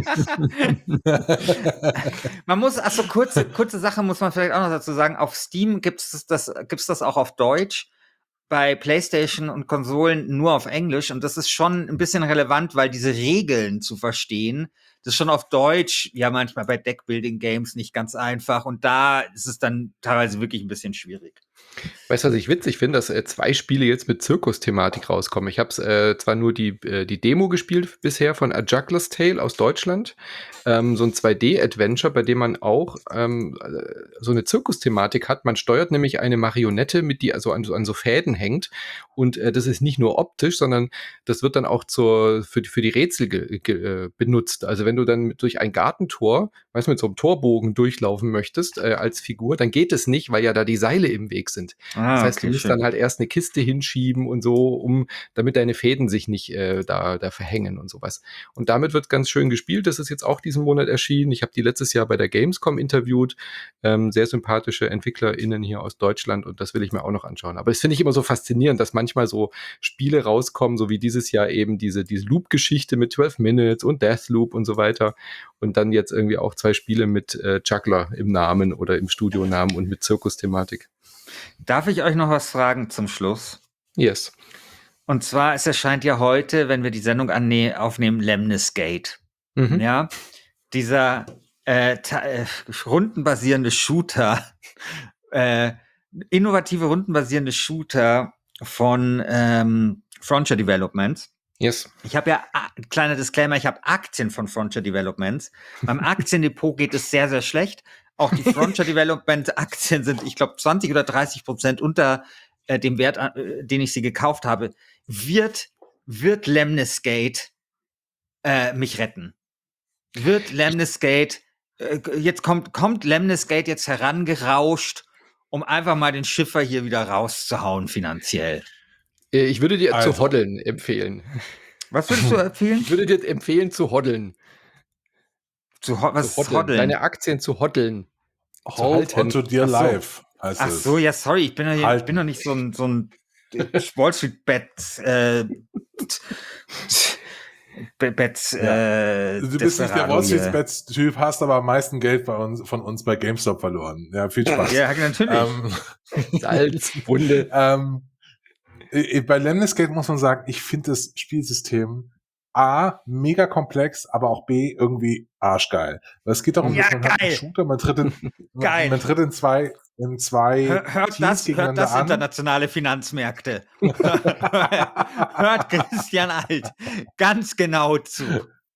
Man muss, also kurze, kurze Sache muss man vielleicht auch noch dazu sagen, auf Steam gibt's das, das, gibt's das auch auf Deutsch, bei PlayStation und Konsolen nur auf Englisch und das ist schon ein bisschen relevant, weil diese Regeln zu verstehen, das ist schon auf Deutsch ja manchmal bei Deckbuilding-Games nicht ganz einfach und da ist es dann teilweise wirklich ein bisschen schwierig. Weißt du, was ich witzig finde, dass äh, zwei Spiele jetzt mit Zirkus-Thematik rauskommen. Ich habe äh, zwar nur die, äh, die Demo gespielt bisher von A Juggler's Tale aus Deutschland, ähm, so ein zwei D-Adventure, bei dem man auch ähm, äh, so eine Zirkus-Thematik hat. Man steuert nämlich eine Marionette, mit die also an, so- an so Fäden hängt und äh, das ist nicht nur optisch, sondern das wird dann auch zur, für, die- für die Rätsel ge, ge, äh, benutzt. Also wenn du dann mit- durch ein Gartentor, weißt du, mit so einem Torbogen durchlaufen möchtest äh, als Figur, dann geht es nicht, weil ja da die Seile im Weg sind. Ah, Das heißt, okay, du musst schön. dann halt erst eine Kiste hinschieben und so, um, damit deine Fäden sich nicht äh, da, da verhängen und sowas. Und damit wird ganz schön gespielt. Das ist jetzt auch diesen Monat erschienen. Ich habe die letztes Jahr bei der Gamescom interviewt. Ähm, sehr sympathische EntwicklerInnen hier aus Deutschland und das will ich mir auch noch anschauen. Aber das finde ich immer so faszinierend, dass manchmal so Spiele rauskommen, so wie dieses Jahr eben diese, diese Loop-Geschichte mit zwölf Minutes und Deathloop und so weiter. Und dann jetzt irgendwie auch zwei Spiele mit äh, Juggler im Namen oder im Studionamen und mit Zirkusthematik. Darf ich euch noch was fragen zum Schluss? Yes. Und zwar, es erscheint ja heute, wenn wir die Sendung anne- aufnehmen, Lemnis Gate. Mhm. Ja, dieser äh, ta- äh, rundenbasierende Shooter, äh, innovative rundenbasierende Shooter von ähm, Frontier Developments. Yes. Ich habe ja, a- kleiner Disclaimer, ich habe Aktien von Frontier Developments. Beim Aktiendepot geht es sehr, sehr schlecht. Auch die Frontier Development Aktien sind, ich glaube, zwanzig oder dreißig Prozent unter äh, dem Wert, äh, den ich sie gekauft habe. Wird, wird Lemnis Gate äh, mich retten? Wird Lemnis Gate, äh, jetzt kommt, kommt Lemnis Gate jetzt herangerauscht, um einfach mal den Schiffer hier wieder rauszuhauen finanziell? Äh, Ich würde dir Also. zu hoddeln empfehlen. Was würdest du empfehlen? Ich würde dir empfehlen zu hoddeln. Zu ho was Zu ist hoddeln. hoddeln? Deine Aktien zu hoddeln. Zu Hold halten. onto dear Ach so. life heißt Ach es. so, ja, sorry, ich bin ja, hier, ich Halten. bin doch nicht so ein, so ein Wall Street Bet, äh, Be- Bet, äh, Du bist nicht der Desperado Wall hier. Street Bets Typ, hast aber am meisten Geld bei uns, von uns bei GameStop verloren. Ja, viel Spaß. Ja, natürlich. Ähm, Salz, Wunde. ähm, äh, bei Lemnis Gate muss man sagen, ich finde das Spielsystem A, mega komplex, aber auch B, irgendwie arschgeil. Weil es geht darum, Ja, dass man hat einen geil. Shooter, man tritt in, Geil. man, man tritt in zwei, in zwei Hör, hört, Teams das, hört gegeneinander das an. internationale Finanzmärkte. Hört Christian Alt ganz genau zu.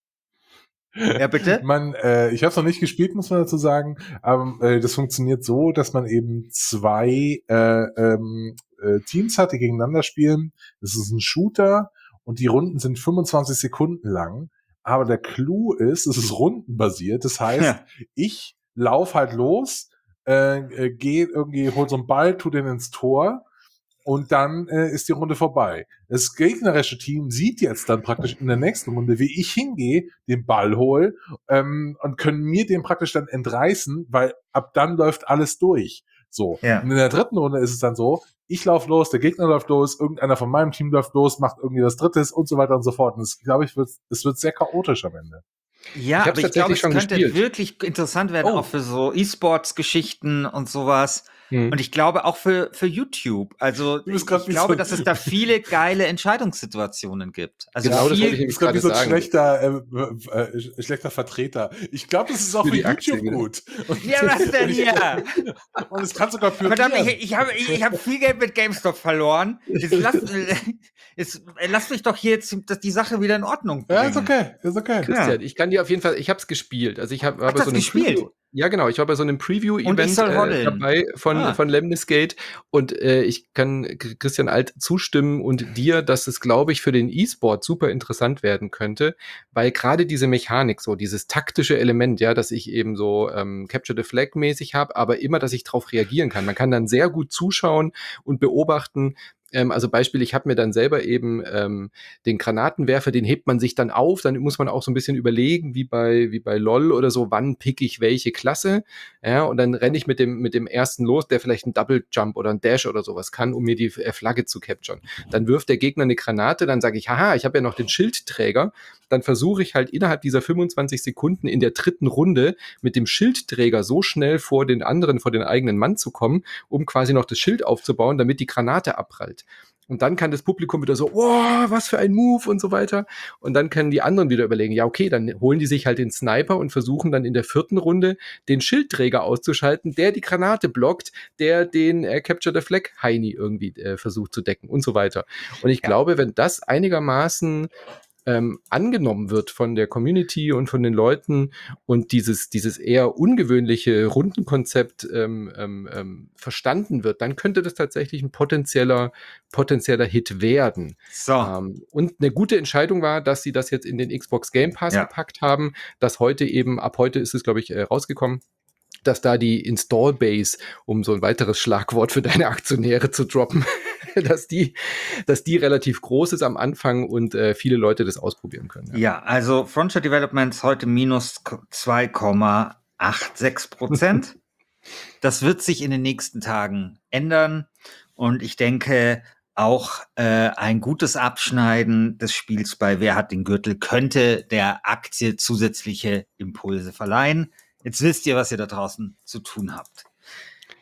Ja, bitte? Man, äh, ich habe es noch nicht gespielt, muss man dazu sagen, aber äh, das funktioniert so, dass man eben zwei äh, ähm, äh, Teams hat, die gegeneinander spielen. Das ist ein Shooter und die Runden sind fünfundzwanzig Sekunden lang. Aber der Clou ist, es ist rundenbasiert. Das heißt, Ja. ich lauf halt los, äh, äh, gehe irgendwie, hol so einen Ball, tu den ins Tor und dann äh, ist die Runde vorbei. Das gegnerische Team sieht jetzt dann praktisch in der nächsten Runde, wie ich hingehe, den Ball hol ähm, und können mir den praktisch dann entreißen, weil ab dann läuft alles durch. So. Ja. Und in der dritten Runde ist es dann so, ich laufe los, der Gegner läuft los, irgendeiner von meinem Team läuft los, macht irgendwie das Drittes und so weiter und so fort. Und das, glaube ich, wird, es wird sehr chaotisch am Ende. Ja, Ich hab's aber ich glaube, tatsächlich es schon könnte gespielt. wirklich interessant werden, Oh. auch für so E-Sports-Geschichten und sowas. Hm. Und ich glaube auch für, für YouTube. Also Du bist ich grad wie glaube, so- dass es da viele geile Entscheidungssituationen gibt. Also Genau, das wollte ich viel, Du bist gerade wie so ein sagen. schlechter, äh, äh, schlechter Vertreter. Ich glaube, das ist auch Für für, die Aktien, YouTube genau. gut. Und, ja, was denn und ich- hier? Und es kann sogar für Verdammt, ich, ich habe ich, ich hab viel Geld mit GameStop verloren. Jetzt lasst, jetzt, lasst mich doch hier jetzt dass die Sache wieder in Ordnung bringen. Ja, ist okay, ist okay. Christian, ich kann dir auf jeden Fall, ich habe es gespielt. Also ich habe war Ach, bei das so einem gespielt? Preview, ja genau, ich war bei so einem Und ich Preview-Event soll äh, hoddeln. dabei von Ah. von Lemnis Gate und äh, ich kann K- Christian Alt zustimmen und dir, dass es, glaube ich, für den E-Sport super interessant werden könnte, weil gerade diese Mechanik, so dieses taktische Element, ja, dass ich eben so ähm, Capture the Flag mäßig habe, aber immer, dass ich darauf reagieren kann. Man kann dann sehr gut zuschauen und beobachten. Ähm, also Beispiel, ich habe mir dann selber eben ähm, den Granatenwerfer, den hebt man sich dann auf, dann muss man auch so ein bisschen überlegen, wie bei wie bei LoL oder so, wann pick ich welche Klasse, ja, und dann renne ich mit dem mit dem ersten los, der vielleicht einen Double Jump oder einen Dash oder sowas kann, um mir die äh, Flagge zu capturen. Dann wirft der Gegner eine Granate, dann sage ich, haha, ich habe ja noch den Schildträger, dann versuche ich halt innerhalb dieser fünfundzwanzig Sekunden in der dritten Runde mit dem Schildträger so schnell vor den anderen, vor den eigenen Mann zu kommen, um quasi noch das Schild aufzubauen, damit die Granate abprallt. Und dann kann das Publikum wieder so, wow, was für ein Move und so weiter. Und dann können die anderen wieder überlegen, ja okay, dann holen die sich halt den Sniper und versuchen dann in der vierten Runde den Schildträger auszuschalten, der die Granate blockt, der den äh, Capture the Flag Heini irgendwie äh, versucht zu decken und so weiter. Und ich Ja. glaube, wenn das einigermaßen ähm, angenommen wird von der Community und von den Leuten und dieses, dieses eher ungewöhnliche Rundenkonzept ähm, ähm, ähm, verstanden wird, dann könnte das tatsächlich ein potenzieller, potenzieller Hit werden. So. Ähm, und eine gute Entscheidung war, dass sie das jetzt in den Xbox Game Pass Ja. gepackt haben, dass heute eben, ab heute ist es, glaube ich, äh, rausgekommen, dass da die Install-Base, um so ein weiteres Schlagwort für deine Aktionäre zu droppen, dass die, dass die relativ groß ist am Anfang und äh, viele Leute das ausprobieren können. Ja. Ja, also Frontier Developments heute minus zwei Komma sechsundachtzig Prozent. Das wird sich in den nächsten Tagen ändern und ich denke auch äh, ein gutes Abschneiden des Spiels bei Wer hat den Gürtel könnte der Aktie zusätzliche Impulse verleihen. Jetzt wisst ihr, was ihr da draußen zu tun habt.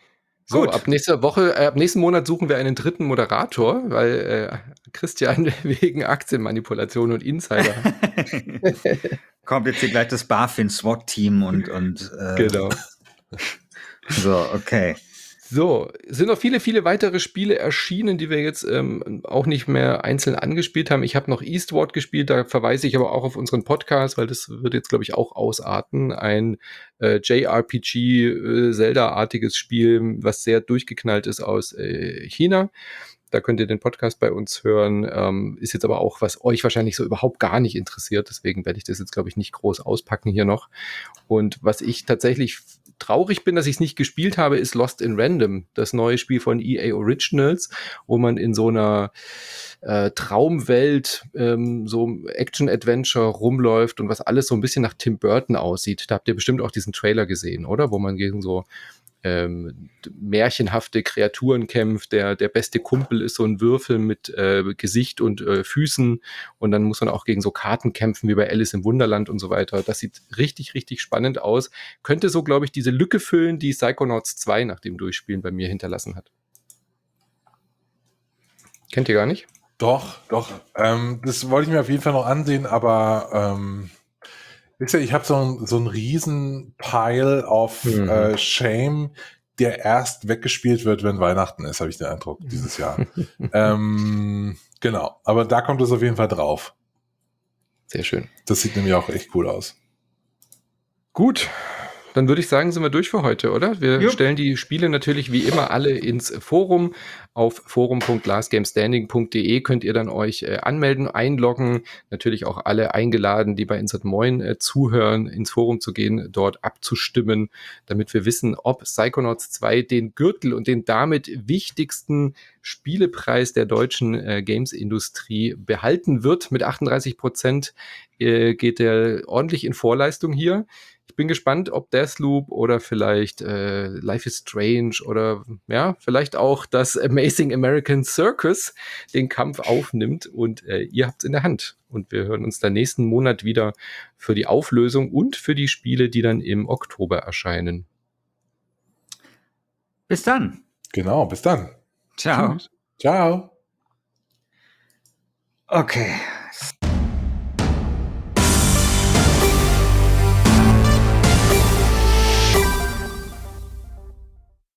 So, Gut. ab nächster Woche, äh, ab nächsten Monat suchen wir einen dritten Moderator, weil äh, Christian wegen Aktienmanipulation und Insider. Kommt jetzt hier gleich das BaFin-SWAT-Team und, und äh, Genau. so, okay. So, es sind noch viele, viele weitere Spiele erschienen, die wir jetzt ähm, auch nicht mehr einzeln angespielt haben. Ich habe noch Eastward gespielt, da verweise ich aber auch auf unseren Podcast, weil das wird jetzt, glaube ich, auch ausarten. Ein äh, J R P G, äh, Zelda-artiges Spiel, was sehr durchgeknallt ist aus äh, China. Da könnt ihr den Podcast bei uns hören. Ähm, ist jetzt aber auch, was euch wahrscheinlich so überhaupt gar nicht interessiert. Deswegen werde ich das jetzt, glaube ich, nicht groß auspacken hier noch. Und was ich tatsächlich traurig bin, dass ich es nicht gespielt habe, ist Lost in Random, das neue Spiel von E A Originals, wo man in so einer äh, Traumwelt, ähm, so Action-Adventure rumläuft und was alles so ein bisschen nach Tim Burton aussieht. Da habt ihr bestimmt auch diesen Trailer gesehen, oder? Wo man gegen so ähm, märchenhafte Kreaturen kämpft. Der, der beste Kumpel ist so ein Würfel mit äh, Gesicht und äh, Füßen und dann muss man auch gegen so Karten kämpfen, wie bei Alice im Wunderland und so weiter. Das sieht richtig, richtig spannend aus. Könnte so, glaube ich, diese Lücke füllen, die Psychonauts zwei nach dem Durchspielen bei mir hinterlassen hat. Kennt ihr gar nicht? Doch, doch. Ähm, das wollte ich mir auf jeden Fall noch ansehen, aber ähm, wisst ihr, ich habe so, ein, so einen riesen Pile of Mhm. äh, Shame, der erst weggespielt wird, wenn Weihnachten ist, habe ich den Eindruck, dieses Jahr. ähm, genau, aber da kommt es auf jeden Fall drauf. Sehr schön. Das sieht nämlich auch echt cool aus. Gut, dann würde ich sagen, sind wir durch für heute, oder? Wir Jupp. stellen die Spiele natürlich wie immer alle ins Forum. Auf forum punkt lastgamestanding punkt de könnt ihr dann euch äh, anmelden, einloggen. Natürlich auch alle eingeladen, die bei Insert Moin äh, zuhören, ins Forum zu gehen, dort abzustimmen, damit wir wissen, ob Psychonauts zwei den Gürtel und den damit wichtigsten Spielepreis der deutschen äh, Games-Industrie behalten wird. Mit achtunddreißig Prozent äh, geht er ordentlich in Vorleistung hier. Ich bin gespannt, ob Deathloop oder vielleicht äh, Life is Strange oder ja, vielleicht auch das Amazing American Circus den Kampf aufnimmt und äh, ihr habt es in der Hand. Und wir hören uns dann nächsten Monat wieder für die Auflösung und für die Spiele, die dann im Oktober erscheinen. Bis dann. Genau, bis dann. Ciao. Tschüss. Ciao. Okay.